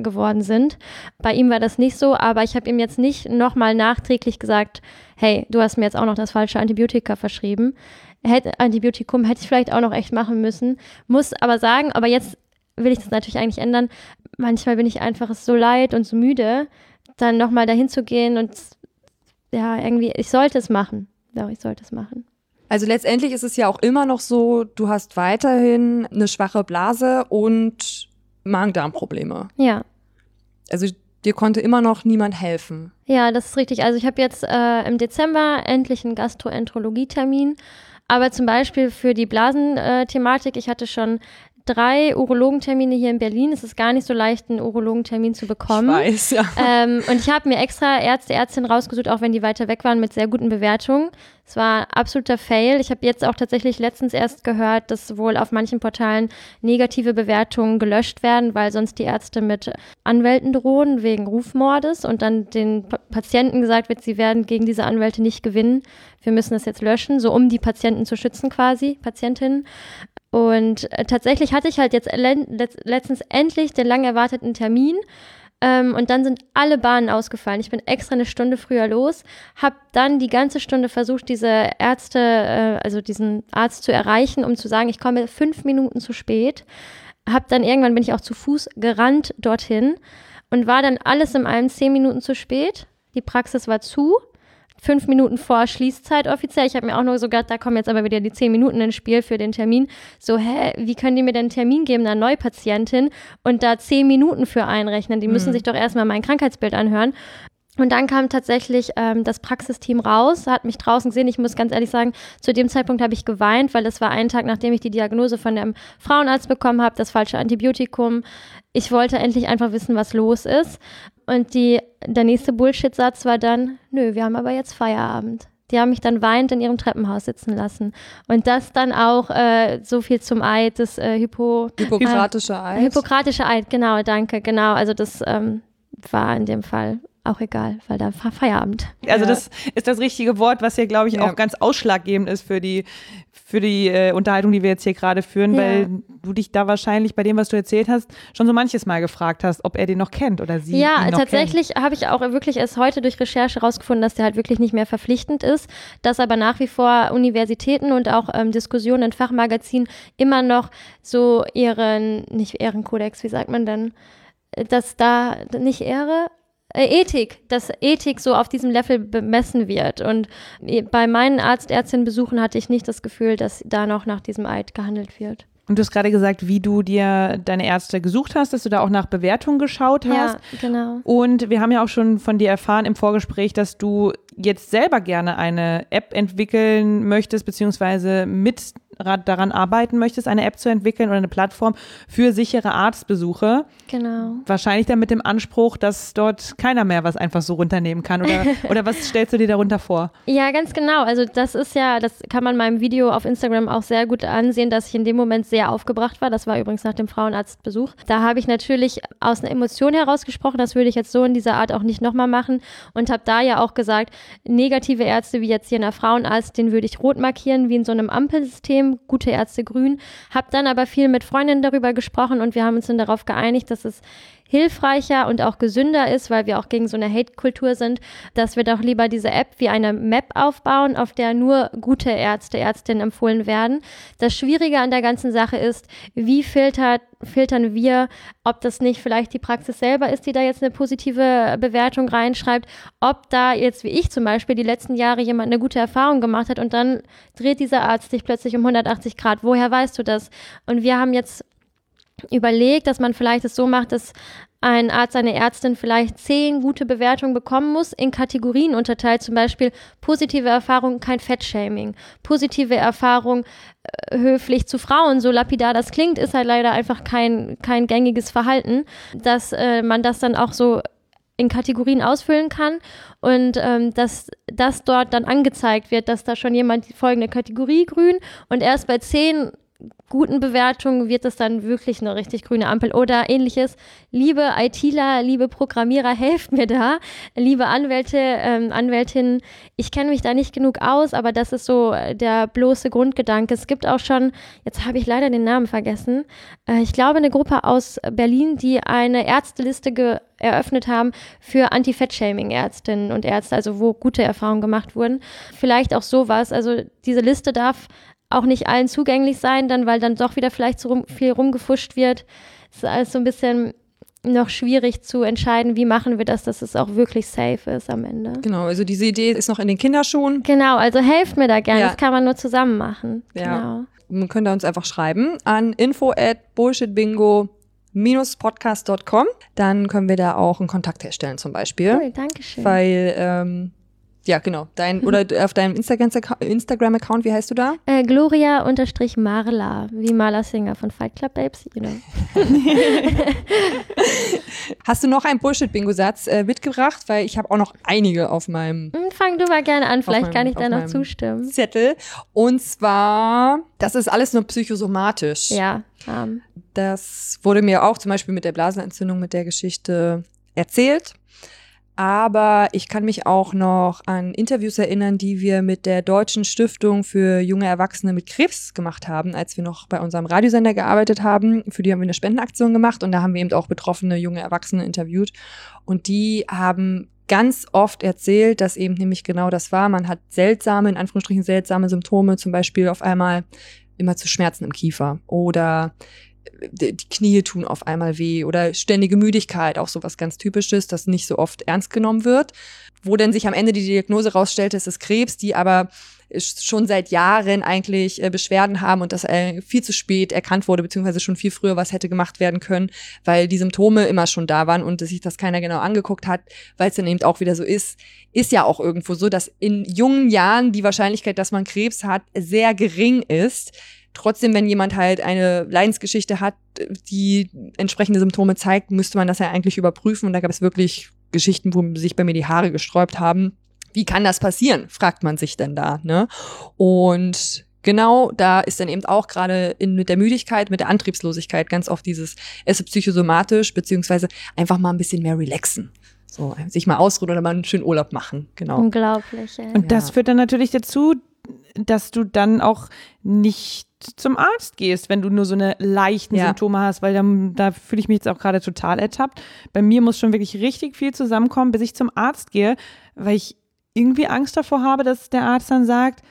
geworden sind. Bei ihm war das nicht so, aber ich habe ihm jetzt nicht nochmal nachträglich gesagt, hey, du hast mir jetzt auch noch das falsche Antibiotika verschrieben. Hätte, Antibiotikum hätte ich vielleicht auch noch echt machen müssen. Muss aber sagen, aber jetzt will ich das natürlich eigentlich ändern. Manchmal bin ich einfach so leid und so müde, dann nochmal dahin zu gehen und ja, irgendwie, ich sollte es machen. Ja, ich sollte es machen. Also letztendlich ist es ja auch immer noch so, du hast weiterhin eine schwache Blase und Magen-Darm-Probleme. Ja. Also dir konnte immer noch niemand helfen. Ja, das ist richtig. Also ich habe jetzt äh, im Dezember endlich einen Gastroenterologie-Termin. Aber zum Beispiel für die Blasenthematik, ich hatte schon drei Urologentermine hier in Berlin. Es ist gar nicht so leicht, einen Urologentermin zu bekommen. Ich weiß, ja. Ähm, und ich habe mir extra Ärzte, Ärztinnen rausgesucht, auch wenn die weiter weg waren, mit sehr guten Bewertungen. Es war absoluter Fail. Ich habe jetzt auch tatsächlich letztens erst gehört, dass wohl auf manchen Portalen negative Bewertungen gelöscht werden, weil sonst die Ärzte mit Anwälten drohen wegen Rufmordes und dann den Pa- Patienten gesagt wird, sie werden gegen diese Anwälte nicht gewinnen. Wir müssen das jetzt löschen, so um die Patienten zu schützen quasi, Patientinnen. Und äh, tatsächlich hatte ich halt jetzt le- letzt- letztens endlich den lang erwarteten Termin. Ähm, und dann sind alle Bahnen ausgefallen. Ich bin extra eine Stunde früher los, habe dann die ganze Stunde versucht, diese Ärzte, äh, also diesen Arzt zu erreichen, um zu sagen, ich komme fünf Minuten zu spät. Hab dann irgendwann bin ich auch zu Fuß gerannt dorthin und war dann alles in allem zehn Minuten zu spät. Die Praxis war zu. Fünf Minuten vor Schließzeit offiziell. Ich habe mir auch nur so gedacht, da kommen jetzt aber wieder die zehn Minuten ins Spiel für den Termin. So, hä, wie können die mir denn einen Termin geben, einer Neupatientin und da zehn Minuten für einrechnen? Die müssen mhm. sich doch erstmal mein Krankheitsbild anhören. Und dann kam tatsächlich ähm, das Praxisteam raus, hat mich draußen gesehen. Ich muss ganz ehrlich sagen, zu dem Zeitpunkt habe ich geweint, weil das war ein Tag, nachdem ich die Diagnose von dem Frauenarzt bekommen habe, das falsche Antibiotikum. Ich wollte endlich einfach wissen, was los ist. Und die, der nächste Bullshit-Satz war dann, nö, wir haben aber jetzt Feierabend. Die haben mich dann weinend in ihrem Treppenhaus sitzen lassen. Und das dann auch äh, so viel zum Eid, das äh, Hypo, Hippokratische äh, Eid. Hippokratische Eid, genau, danke, genau. Also das ähm, war in dem Fall auch egal, weil da war Feierabend. Also Ja. das ist das richtige Wort, was hier, glaube ich, Ja. auch ganz ausschlaggebend ist für die, für die äh, Unterhaltung, die wir jetzt hier gerade führen, Ja. weil du dich da wahrscheinlich bei dem, was du erzählt hast, schon so manches Mal gefragt hast, ob er den noch kennt oder sie Ja, ihn noch tatsächlich habe ich auch wirklich erst heute durch Recherche rausgefunden, dass der halt wirklich nicht mehr verpflichtend ist, dass aber nach wie vor Universitäten und auch ähm, Diskussionen in Fachmagazinen immer noch so ihren, nicht Ehrenkodex, wie sagt man denn, dass da nicht Ehre, äh, Ethik, dass Ethik so auf diesem Level bemessen wird. Und bei meinen Arzt-Ärztinnen-Besuchen hatte ich nicht das Gefühl, dass da noch nach diesem Eid gehandelt wird. Und du hast gerade gesagt, wie du dir deine Ärzte gesucht hast, dass du da auch nach Bewertungen geschaut hast. Ja, genau. Und wir haben ja auch schon von dir erfahren im Vorgespräch, dass du jetzt selber gerne eine App entwickeln möchtest, beziehungsweise mit daran arbeiten möchtest, eine App zu entwickeln oder eine Plattform für sichere Arztbesuche. Genau. Wahrscheinlich dann mit dem Anspruch, dass dort keiner mehr was einfach so runternehmen kann. Oder, oder was stellst du dir darunter vor? Ja, ganz genau. Also das ist ja, das kann man meinem Video auf Instagram auch sehr gut ansehen, dass ich in dem Moment sehr aufgebracht war. Das war übrigens nach dem Frauenarztbesuch. Da habe ich natürlich aus einer Emotion heraus gesprochen. Das würde ich jetzt so in dieser Art auch nicht nochmal machen. Und habe da ja auch gesagt, negative Ärzte wie jetzt hier in der Frauenarzt, den würde ich rot markieren, wie in so einem Ampelsystem. Gute Ärzte grün. Habe dann aber viel mit Freundinnen darüber gesprochen und wir haben uns dann darauf geeinigt, dass es hilfreicher und auch gesünder ist, weil wir auch gegen so eine Hate-Kultur sind, dass wir doch lieber diese App wie eine Map aufbauen, auf der nur gute Ärzte, Ärztinnen empfohlen werden. Das Schwierige an der ganzen Sache ist, wie filtert, filtern wir, ob das nicht vielleicht die Praxis selber ist, die da jetzt eine positive Bewertung reinschreibt, ob da jetzt, wie ich zum Beispiel, die letzten Jahre jemand eine gute Erfahrung gemacht hat und dann dreht dieser Arzt sich plötzlich um hundertachtzig Grad. Woher weißt du das? Und wir haben jetzt überlegt, dass man vielleicht es so macht, dass ein Arzt, eine Ärztin vielleicht zehn gute Bewertungen bekommen muss, in Kategorien unterteilt, zum Beispiel positive Erfahrung, kein Fettshaming, positive Erfahrung, äh, höflich zu Frauen, so lapidar das klingt, ist halt leider einfach kein, kein gängiges Verhalten, dass äh, man das dann auch so in Kategorien ausfüllen kann und ähm, dass das dort dann angezeigt wird, dass da schon jemand die folgende Kategorie grün und erst bei zehn guten Bewertungen wird es dann wirklich eine richtig grüne Ampel oder ähnliches. Liebe ITler, liebe Programmierer, helft mir da. Liebe Anwälte, ähm, Anwältinnen, ich kenne mich da nicht genug aus, aber das ist so der bloße Grundgedanke. Es gibt auch schon, jetzt habe ich leider den Namen vergessen, äh, ich glaube eine Gruppe aus Berlin, die eine Ärzteliste ge- eröffnet haben für Anti-Fett-Shaming-Ärztinnen und Ärzte, also wo gute Erfahrungen gemacht wurden. Vielleicht auch sowas, also diese Liste darf auch nicht allen zugänglich sein, dann, weil dann doch wieder vielleicht so rum, viel rumgefuscht wird. Es ist alles so ein bisschen noch schwierig zu entscheiden, wie machen wir das, dass es auch wirklich safe ist am Ende. Genau, also diese Idee ist noch in den Kinderschuhen. Genau, also helft mir da gerne, Ja. das kann man nur zusammen machen. Ja. Genau. Man könnte uns einfach schreiben an info at bullshitbingo podcast dot com. Dann können wir da auch einen Kontakt herstellen zum Beispiel. Cool, danke schön. Weil, ähm, ja genau, dein oder auf deinem Instagram-Account, Instagram-Account, wie heißt du da? Äh, Gloria-Marla, wie Marla Singer von Fight Club Babes, you know. Hast du noch einen Bullshit-Bingo-Satz äh, mitgebracht? Weil ich habe auch noch einige auf meinem Hm, Fang du mal gerne an, vielleicht meinem- kann ich da auf noch meinem zustimmen. Zettel. Und zwar, das ist alles nur psychosomatisch. Ja, ähm, Das wurde mir auch zum Beispiel mit der Blasenentzündung, mit der Geschichte erzählt. Aber ich kann mich auch noch an Interviews erinnern, die wir mit der Deutschen Stiftung für junge Erwachsene mit Krebs gemacht haben, als wir noch bei unserem Radiosender gearbeitet haben. Für die haben wir eine Spendenaktion gemacht und da haben wir eben auch betroffene junge Erwachsene interviewt. Und die haben ganz oft erzählt, dass eben nämlich genau das war. Man hat seltsame, in Anführungsstrichen seltsame Symptome, zum Beispiel auf einmal immer zu Schmerzen im Kiefer oder die Knie tun auf einmal weh oder ständige Müdigkeit, auch so was ganz Typisches, das nicht so oft ernst genommen wird. Wo dann sich am Ende die Diagnose rausstellte, es ist Krebs, die aber schon seit Jahren eigentlich äh, Beschwerden haben und das äh, viel zu spät erkannt wurde, beziehungsweise schon viel früher was hätte gemacht werden können, weil die Symptome immer schon da waren und sich das keiner genau angeguckt hat, weil es dann eben auch wieder so ist, ist ja auch irgendwo so, dass in jungen Jahren die Wahrscheinlichkeit, dass man Krebs hat, sehr gering ist. Trotzdem, wenn jemand halt eine Leidensgeschichte hat, die entsprechende Symptome zeigt, müsste man das ja eigentlich überprüfen. Und da gab es wirklich Geschichten, wo sich bei mir die Haare gesträubt haben. Wie kann das passieren, fragt man sich dann da, ne? Und genau, da ist dann eben auch gerade in, mit der Müdigkeit, mit der Antriebslosigkeit ganz oft dieses, es ist psychosomatisch, beziehungsweise einfach mal ein bisschen mehr relaxen. So, sich mal ausruhen oder mal einen schönen Urlaub machen, genau. unglaublich. Ey. Und das Ja. führt dann natürlich dazu, dass du dann auch nicht zum Arzt gehst, wenn du nur so eine leichten Ja. Symptome hast, weil dann, da fühle ich mich jetzt auch gerade total ertappt. Bei mir muss schon wirklich richtig viel zusammenkommen, bis ich zum Arzt gehe, weil ich irgendwie Angst davor habe, dass der Arzt dann sagt,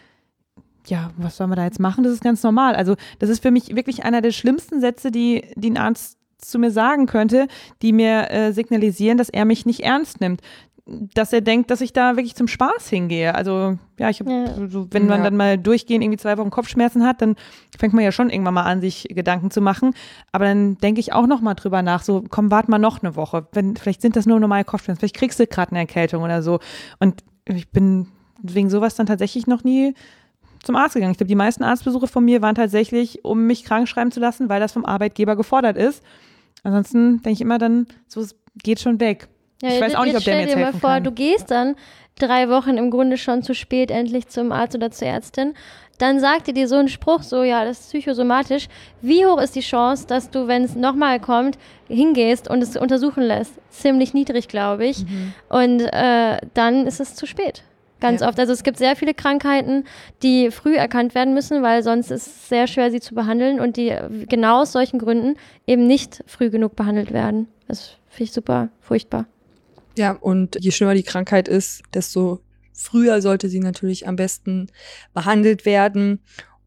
ja, was sollen wir da jetzt machen? Das ist ganz normal. Also das ist für mich wirklich einer der schlimmsten Sätze, die, die ein Arzt zu mir sagen könnte, die mir äh, signalisieren, dass er mich nicht ernst nimmt. Dass er denkt, dass ich da wirklich zum Spaß hingehe. Also ja, ich hab, Ja. so, wenn man Ja. dann mal durchgehend irgendwie zwei Wochen Kopfschmerzen hat, dann fängt man ja schon irgendwann mal an, sich Gedanken zu machen. Aber dann denke ich auch noch mal drüber nach, so komm, warte mal noch eine Woche. Wenn, vielleicht sind das nur normale Kopfschmerzen, vielleicht kriegst du gerade eine Erkältung oder so. Und ich bin wegen sowas dann tatsächlich noch nie zum Arzt gegangen. Ich glaube, die meisten Arztbesuche von mir waren tatsächlich, um mich krank schreiben zu lassen, weil das vom Arbeitgeber gefordert ist. Ansonsten denke ich immer dann, so es geht schon weg. Ja, ich weiß auch nicht, ob der mir jetzt stell dir mal helfen vor, kann. du gehst dann drei Wochen im Grunde schon zu spät endlich zum Arzt oder zur Ärztin. Dann sagt dir so ein Spruch so, ja, das ist psychosomatisch. Wie hoch ist die Chance, dass du, wenn es nochmal kommt, hingehst und es untersuchen lässt? Ziemlich niedrig, glaube ich. Mhm. Und äh, dann ist es zu spät. Ganz Ja. oft. Also es gibt sehr viele Krankheiten, die früh erkannt werden müssen, weil sonst ist es sehr schwer, sie zu behandeln und die genau aus solchen Gründen eben nicht früh genug behandelt werden. Das finde ich super furchtbar. Ja, und je schlimmer die Krankheit ist, desto früher sollte sie natürlich am besten behandelt werden.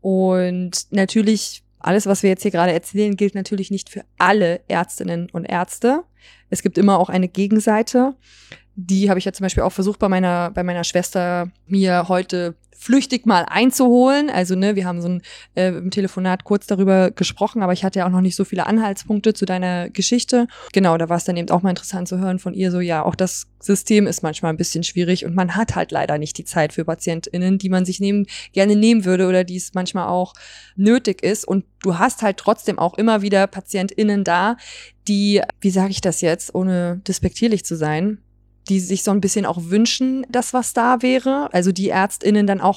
Und natürlich, alles, was wir jetzt hier gerade erzählen, gilt natürlich nicht für alle Ärztinnen und Ärzte. Es gibt immer auch eine Gegenseite. Die habe ich ja zum Beispiel auch versucht, bei meiner, bei meiner Schwester mir heute flüchtig mal einzuholen. Also, ne, wir haben so ein äh, im Telefonat kurz darüber gesprochen, aber ich hatte ja auch noch nicht so viele Anhaltspunkte zu deiner Geschichte. Genau, da war es dann eben auch mal interessant zu hören von ihr, so, ja, auch das System ist manchmal ein bisschen schwierig und man hat halt leider nicht die Zeit für PatientInnen, die man sich nehmen, gerne nehmen würde oder die es manchmal auch nötig ist. Und du hast halt trotzdem auch immer wieder PatientInnen da, die, wie sage ich das jetzt, ohne despektierlich zu sein, die sich so ein bisschen auch wünschen, dass was da wäre. Also die ÄrztInnen dann auch kap-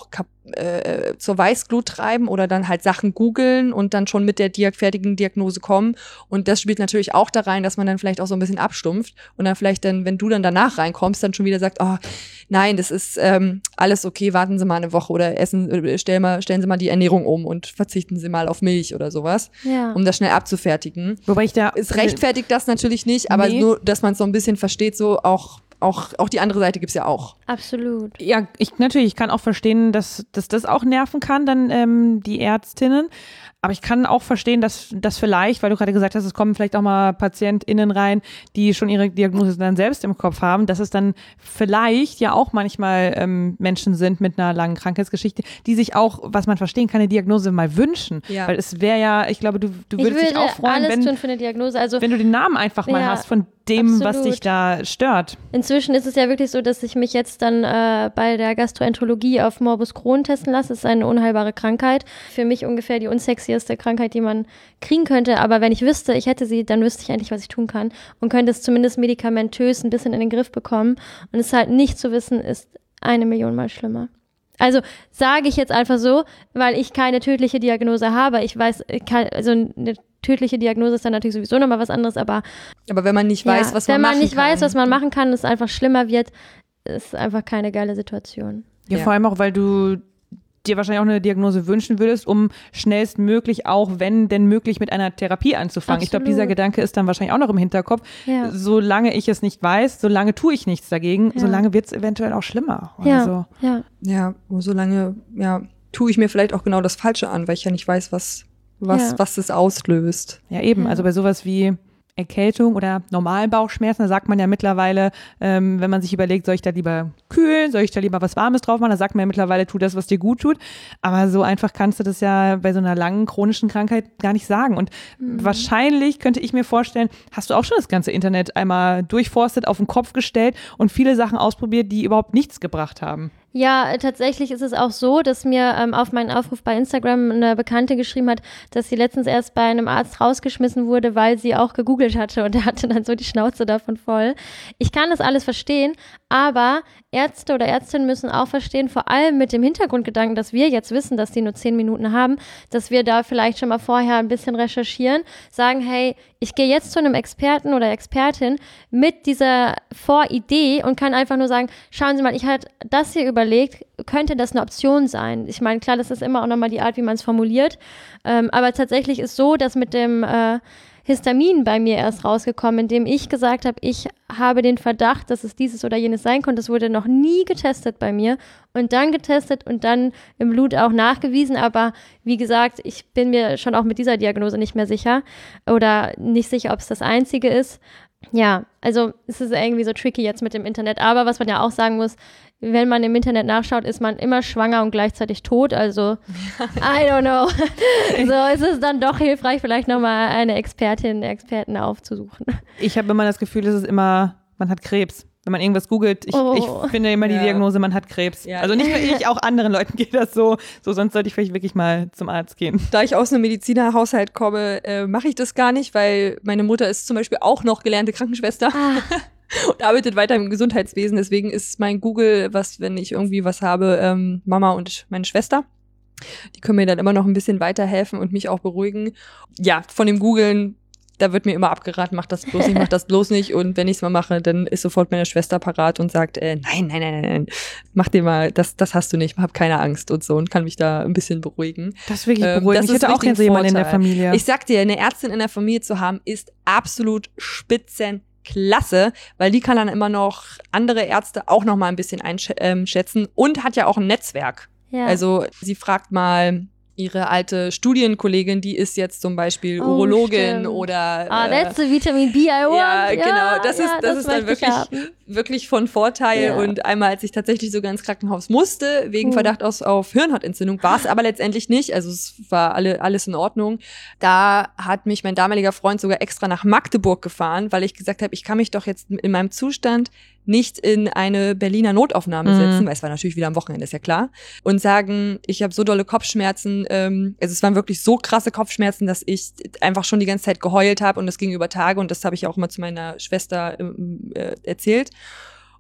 äh, zur Weißglut treiben oder dann halt Sachen googeln und dann schon mit der Diag- fertigen Diagnose kommen. Und das spielt natürlich auch da rein, dass man dann vielleicht auch so ein bisschen abstumpft und dann vielleicht dann, wenn du dann danach reinkommst, dann schon wieder sagt, oh, nein, das ist ähm, alles okay, warten Sie mal eine Woche oder essen, äh, stellen, mal, stellen Sie mal die Ernährung um und verzichten Sie mal auf Milch oder sowas, Ja. um das schnell abzufertigen. Wobei ich da Es rechtfertigt das natürlich nicht, aber Nee. nur, dass man es so ein bisschen versteht, so auch, auch, auch die andere Seite gibt's ja auch. Absolut. Ja, ich natürlich, ich kann auch verstehen, dass, dass das auch nerven kann, dann ähm, die Ärztinnen. Aber ich kann auch verstehen, dass, dass vielleicht, weil du gerade gesagt hast, es kommen vielleicht auch mal PatientInnen rein, die schon ihre Diagnose dann selbst im Kopf haben, dass es dann vielleicht ja auch manchmal ähm, Menschen sind mit einer langen Krankheitsgeschichte, die sich auch, was man verstehen kann, eine Diagnose mal wünschen. Ja. Weil es wäre ja, ich glaube, du, du Ich würdest würde dich auch freuen, alles wenn, tun für eine Diagnose. Also wenn du den Namen einfach mal Ja, hast von dem, was absolut. dich da stört. inzwischen ist es ja wirklich so, dass ich mich jetzt dann äh, bei der Gastroenterologie auf Morbus Crohn testen lasse. Das ist eine unheilbare Krankheit. Für mich ungefähr die unsexieste Krankheit, die man kriegen könnte. Aber wenn ich wüsste, ich hätte sie, dann wüsste ich endlich, was ich tun kann und könnte es zumindest medikamentös ein bisschen in den Griff bekommen. Und es halt nicht zu wissen, ist eine Million Mal schlimmer. Also sage ich jetzt einfach so, weil ich keine tödliche Diagnose habe. Ich weiß, ich kann, also eine tödliche Diagnose ist dann natürlich sowieso nochmal was anderes, aber Aber wenn man nicht ja, weiß, was man wenn machen man nicht kann. weiß, was man machen kann, es einfach schlimmer wird, ist einfach keine geile Situation. Ja, Ja. vor allem auch, weil du dir wahrscheinlich auch eine Diagnose wünschen würdest, um schnellstmöglich auch, wenn denn möglich, mit einer Therapie anzufangen. Ich glaube, Absolut. dieser Gedanke ist dann wahrscheinlich auch noch im Hinterkopf. Ja. Solange ich es nicht weiß, solange tue ich nichts dagegen, Ja. solange wird es eventuell auch schlimmer. Ja, Also, ja. Ja, und solange, ja, tue ich mir vielleicht auch genau das Falsche an, weil ich ja nicht weiß, was, was, Ja. was es auslöst. ja, eben. Ja. Also bei sowas wie Erkältung oder normalen Bauchschmerzen, da sagt man ja mittlerweile, ähm, wenn man sich überlegt, soll ich da lieber kühlen, soll ich da lieber was Warmes drauf machen, da sagt man ja mittlerweile, tu das, was dir gut tut. Aber so einfach kannst du das ja bei so einer langen chronischen Krankheit gar nicht sagen. Und Mhm. wahrscheinlich könnte ich mir vorstellen, hast du auch schon das ganze Internet einmal durchforstet, auf den Kopf gestellt und viele Sachen ausprobiert, die überhaupt nichts gebracht haben. Ja, äh, tatsächlich ist es auch so, dass mir ähm, auf meinen Aufruf bei Instagram eine Bekannte geschrieben hat, dass sie letztens erst bei einem Arzt rausgeschmissen wurde, weil sie auch gegoogelt hatte und er hatte dann so die Schnauze davon voll. Ich kann das alles verstehen, aber Ärzte oder Ärztinnen müssen auch verstehen, vor allem mit dem Hintergrundgedanken, dass wir jetzt wissen, dass die nur zehn Minuten haben, dass wir da vielleicht schon mal vorher ein bisschen recherchieren, sagen, hey, ich gehe jetzt zu einem Experten oder Expertin mit dieser Voridee und kann einfach nur sagen, schauen Sie mal, ich hatte das hier überlegt, könnte das eine Option sein? Ich meine, klar, das ist immer auch nochmal die Art, wie man es formuliert, ähm, aber tatsächlich ist so, dass mit dem äh, Histamin bei mir erst rausgekommen, indem ich gesagt habe, ich habe den Verdacht, dass es dieses oder jenes sein konnte. Das wurde noch nie getestet bei mir und dann getestet und dann im Blut auch nachgewiesen. Aber wie gesagt, ich bin mir schon auch mit dieser Diagnose nicht mehr sicher oder nicht sicher, ob es das einzige ist. Ja, also es ist irgendwie so tricky jetzt mit dem Internet. Aber was man ja auch sagen muss, wenn man im Internet nachschaut, ist man immer schwanger und gleichzeitig tot. Also, I don't know. So ist es dann doch hilfreich, vielleicht nochmal eine Expertin, Experten aufzusuchen. Ich habe immer das Gefühl, es ist immer, man hat Krebs. Wenn man irgendwas googelt, ich, Oh. ich finde immer die Ja. Diagnose, man hat Krebs. Ja. Also nicht nur ich, auch anderen Leuten geht das so. So, sonst sollte ich vielleicht wirklich mal zum Arzt gehen. Da ich aus einem Medizinerhaushalt komme, äh, mache ich das gar nicht, weil meine Mutter ist zum Beispiel auch noch gelernte Krankenschwester Ah, und arbeitet weiter im Gesundheitswesen. Deswegen ist mein Google, was, wenn ich irgendwie was habe, ähm, Mama und meine Schwester. Die können mir dann immer noch ein bisschen weiterhelfen und mich auch beruhigen. Ja, von dem Googlen, da wird mir immer abgeraten, mach das bloß nicht, mach das bloß nicht. Und wenn ich es mal mache, dann ist sofort meine Schwester parat und sagt, äh, nein, nein, nein, nein, nein, mach dir mal, das, das hast du nicht, hab keine Angst und so und kann mich da ein bisschen beruhigen. Das ist wirklich Ähm, beruhigend. das Ich ist hätte auch richtig gerne so jemanden in der Vorteil. Familie. Ich sag dir, eine Ärztin in der Familie zu haben, ist absolut spitzenklasse, weil die kann dann immer noch andere Ärzte auch noch mal ein bisschen einschätzen und hat ja auch ein Netzwerk. ja. Also sie fragt mal ihre alte Studienkollegin, die ist jetzt zum Beispiel Oh, Urologin stimmt. oder ah, äh, that's the Vitamin B I want. ja, genau. Das ist, ja, das ist dann möchte ich wirklich, haben. wirklich von Vorteil. Ja. Und einmal, als ich tatsächlich sogar ins Krankenhaus musste, wegen Uh. Verdacht aus, auf Hirnhautentzündung, war es aber letztendlich nicht. Also es war alle, alles in Ordnung. Da hat mich mein damaliger Freund sogar extra nach Magdeburg gefahren, weil ich gesagt habe, ich kann mich doch jetzt in meinem Zustand nicht in eine Berliner Notaufnahme Mhm. setzen, weil es war natürlich wieder am Wochenende, ist ja klar, und sagen, ich habe so dolle Kopfschmerzen, ähm, also es waren wirklich so krasse Kopfschmerzen, dass ich einfach schon die ganze Zeit geheult habe und das ging über Tage und das habe ich auch immer zu meiner Schwester ähm, äh, erzählt.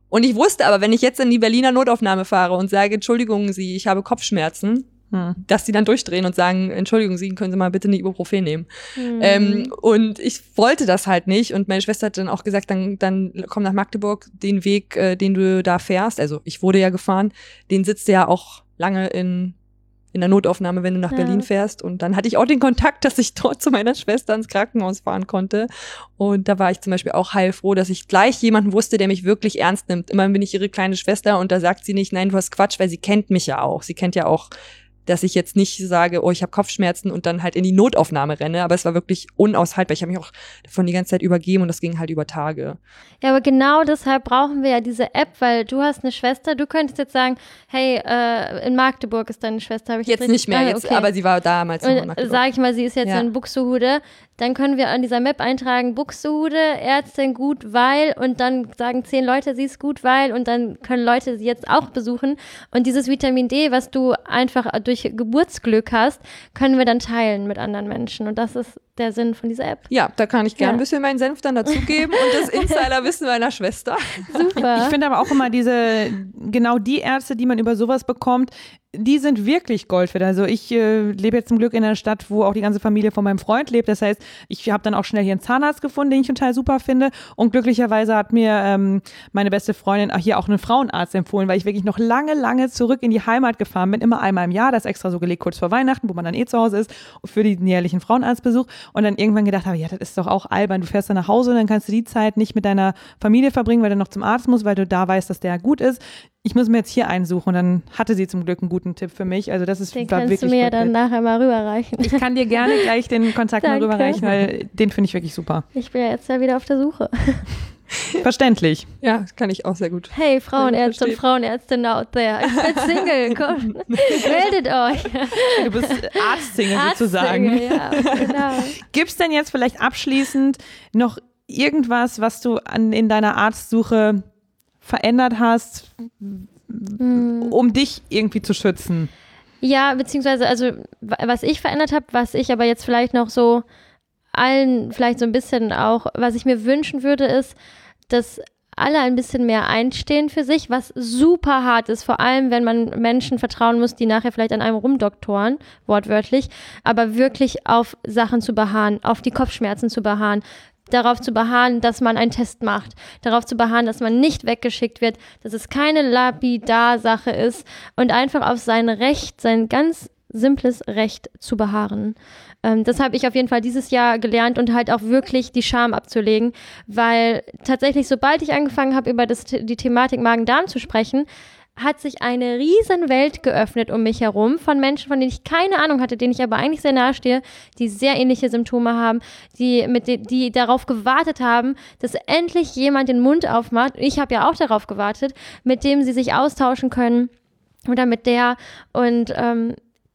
Und ich wusste aber, wenn ich jetzt in die Berliner Notaufnahme fahre und sage, Entschuldigung Sie, ich habe Kopfschmerzen, hm. dass die dann durchdrehen und sagen, Entschuldigung Sie, können Sie mal bitte eine Ibuprofen nehmen. Hm. Ähm, und ich wollte das halt nicht. Und meine Schwester hat dann auch gesagt, dann, dann komm nach Magdeburg, den Weg, äh, den du da fährst, also ich wurde ja gefahren, den sitzt ja auch lange in in der Notaufnahme, wenn du nach ja. Berlin fährst. Und dann hatte ich auch den Kontakt, dass ich dort zu meiner Schwester ins Krankenhaus fahren konnte. Und da war ich zum Beispiel auch heilfroh, dass ich gleich jemanden wusste, der mich wirklich ernst nimmt. Immerhin bin ich ihre kleine Schwester und da sagt sie nicht, nein, du hast Quatsch, weil sie kennt mich ja auch. Sie kennt ja auch, dass ich jetzt nicht sage, oh, ich habe Kopfschmerzen und dann halt in die Notaufnahme renne. Aber es war wirklich unaushaltbar. Ich habe mich auch davon die ganze Zeit übergeben und das ging halt über Tage. Ja, aber genau deshalb brauchen wir ja diese App, weil du hast eine Schwester. Du könntest jetzt sagen, hey, äh, in Magdeburg ist deine Schwester. Hab ich jetzt nicht mehr, ah, jetzt, okay. aber sie war damals noch in Magdeburg. Sag ich mal, sie ist jetzt ja. in Buxtehude. Dann können wir an dieser Map eintragen, Buxtehude, Ärztin gut, weil, und dann sagen zehn Leute, sie ist gut, weil, und dann können Leute sie jetzt auch besuchen. Und dieses Vitamin D, was du einfach durch Geburtsglück hast, können wir dann teilen mit anderen Menschen. Und das ist der Sinn von dieser App. Ja, da kann ich gerne ja. ein bisschen meinen Senf dann dazugeben und das Insiderwissen meiner Schwester. Super. Ich finde aber auch immer diese, genau die Ärzte, die man über sowas bekommt, die sind wirklich Gold wert. Also ich äh, lebe jetzt zum Glück in einer Stadt, wo auch die ganze Familie von meinem Freund lebt. Das heißt, ich habe dann auch schnell hier einen Zahnarzt gefunden, den ich total super finde. Und glücklicherweise hat mir ähm, meine beste Freundin auch hier auch einen Frauenarzt empfohlen, weil ich wirklich noch lange, lange zurück in die Heimat gefahren bin. Immer einmal im Jahr, das extra so gelegt, kurz vor Weihnachten, wo man dann eh zu Hause ist, für den jährlichen Frauenarztbesuch. Und dann irgendwann gedacht habe, ja, das ist doch auch albern. Du fährst dann nach Hause und dann kannst du die Zeit nicht mit deiner Familie verbringen, weil du noch zum Arzt musst, weil du da weißt, dass der gut ist. Ich muss mir jetzt hier einsuchen. Und dann hatte sie zum Glück einen guten Tipp für mich. Also das ist den war kannst wirklich du mir ja dann nachher mal rüberreichen. Ich kann dir gerne gleich den Kontakt mal rüberreichen, weil den finde ich wirklich super. Ich bin ja jetzt ja wieder auf der Suche. Verständlich. Ja, das kann ich auch sehr gut. Hey, Frauenärzte und Frauenärztinnen out there. Ich bin Single, komm, meldet euch. Du bist Arztsingle sozusagen. Ja, genau. Gibt es denn jetzt vielleicht abschließend noch irgendwas, was du an, in deiner Arztsuche verändert hast, hm. um dich irgendwie zu schützen? Ja, beziehungsweise, also was ich verändert habe, was ich aber jetzt vielleicht noch so allen vielleicht so ein bisschen auch, was ich mir wünschen würde, ist, dass alle ein bisschen mehr einstehen für sich, was super hart ist, vor allem, wenn man Menschen vertrauen muss, die nachher vielleicht an einem rumdoktoren, wortwörtlich, aber wirklich auf Sachen zu beharren, auf die Kopfschmerzen zu beharren, darauf zu beharren, dass man einen Test macht, darauf zu beharren, dass man nicht weggeschickt wird, dass es keine Lapidar-Sache ist und einfach auf sein Recht, sein ganz simples Recht zu beharren. Ähm, das habe ich auf jeden Fall dieses Jahr gelernt und halt auch wirklich die Scham abzulegen, weil tatsächlich, sobald ich angefangen habe, über das, die Thematik Magen-Darm zu sprechen, hat sich eine riesen Welt geöffnet um mich herum von Menschen, von denen ich keine Ahnung hatte, denen ich aber eigentlich sehr nahe stehe, die sehr ähnliche Symptome haben, die, mit de- die darauf gewartet haben, dass endlich jemand den Mund aufmacht. Ich habe ja auch darauf gewartet, mit dem sie sich austauschen können oder mit der und ähm,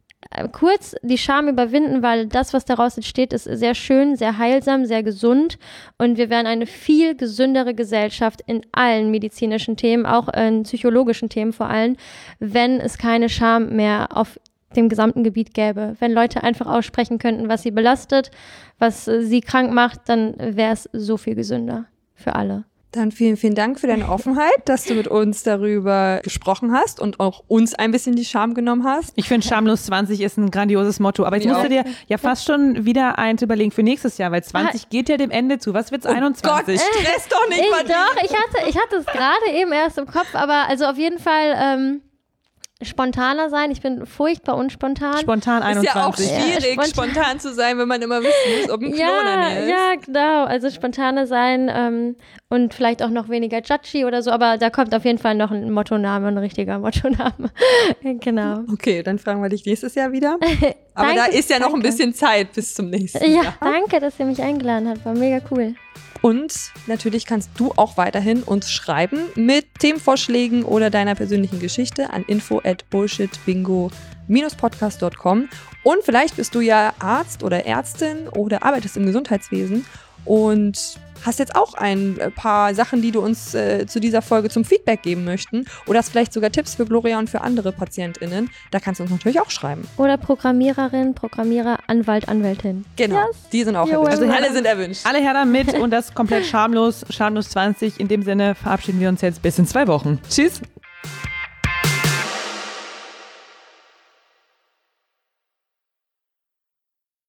kurz die Scham überwinden, weil das, was daraus entsteht, ist sehr schön, sehr heilsam, sehr gesund und wir werden eine viel gesündere Gesellschaft in allen medizinischen Themen, auch in psychologischen Themen vor allem, wenn es keine Scham mehr auf dem gesamten Gebiet gäbe. Wenn Leute einfach aussprechen könnten, was sie belastet, was sie krank macht, dann wäre es so viel gesünder für alle. Dann vielen, vielen Dank für deine Offenheit, dass du mit uns darüber gesprochen hast und auch uns ein bisschen die Scham genommen hast. Ich finde, schamlos zwanzig ist ein grandioses Motto. Aber jetzt musst du dir ja fast schon wieder eins überlegen für nächstes Jahr, weil zwanzig geht ja dem Ende zu. Was wird's oh einundzwanzig? Gott, stress doch nicht, ich, Doch, ich hatte, ich hatte es gerade eben erst im Kopf, aber also auf jeden Fall ähm, spontaner sein. Ich bin furchtbar unspontan. Spontan einundzwanzig. Ist ja auch schwierig, Ja, spontan. spontan zu sein, wenn man immer wissen muss, ob ein Klon ja, an mir ist. ja, genau. Also spontaner sein ähm, und vielleicht auch noch weniger judgy oder so, aber da kommt auf jeden Fall noch ein Mottoname, ein richtiger Mottoname. Genau. Okay, dann fragen wir dich nächstes Jahr wieder. Aber Danke, da ist ja noch danke. ein bisschen Zeit bis zum nächsten Ja, Jahr. danke, dass ihr mich eingeladen habt. War mega cool. Und natürlich kannst du auch weiterhin uns schreiben mit Themenvorschlägen oder deiner persönlichen Geschichte an info at bullshitbingo dash podcast dot com. Und vielleicht bist du ja Arzt oder Ärztin oder arbeitest im Gesundheitswesen und hast jetzt auch ein paar Sachen, die du uns äh, zu dieser Folge zum Feedback geben möchten oder hast vielleicht sogar Tipps für Gloria und für andere PatientInnen, da kannst du uns natürlich auch schreiben. Oder Programmiererin, Programmierer, Anwalt, Anwältin. Genau, Yes. die sind auch Jo, erwünscht. also alle sind erwünscht. Alle her damit und das komplett schamlos, schamlos zwanzig. In dem Sinne verabschieden wir uns jetzt bis in zwei Wochen. Tschüss.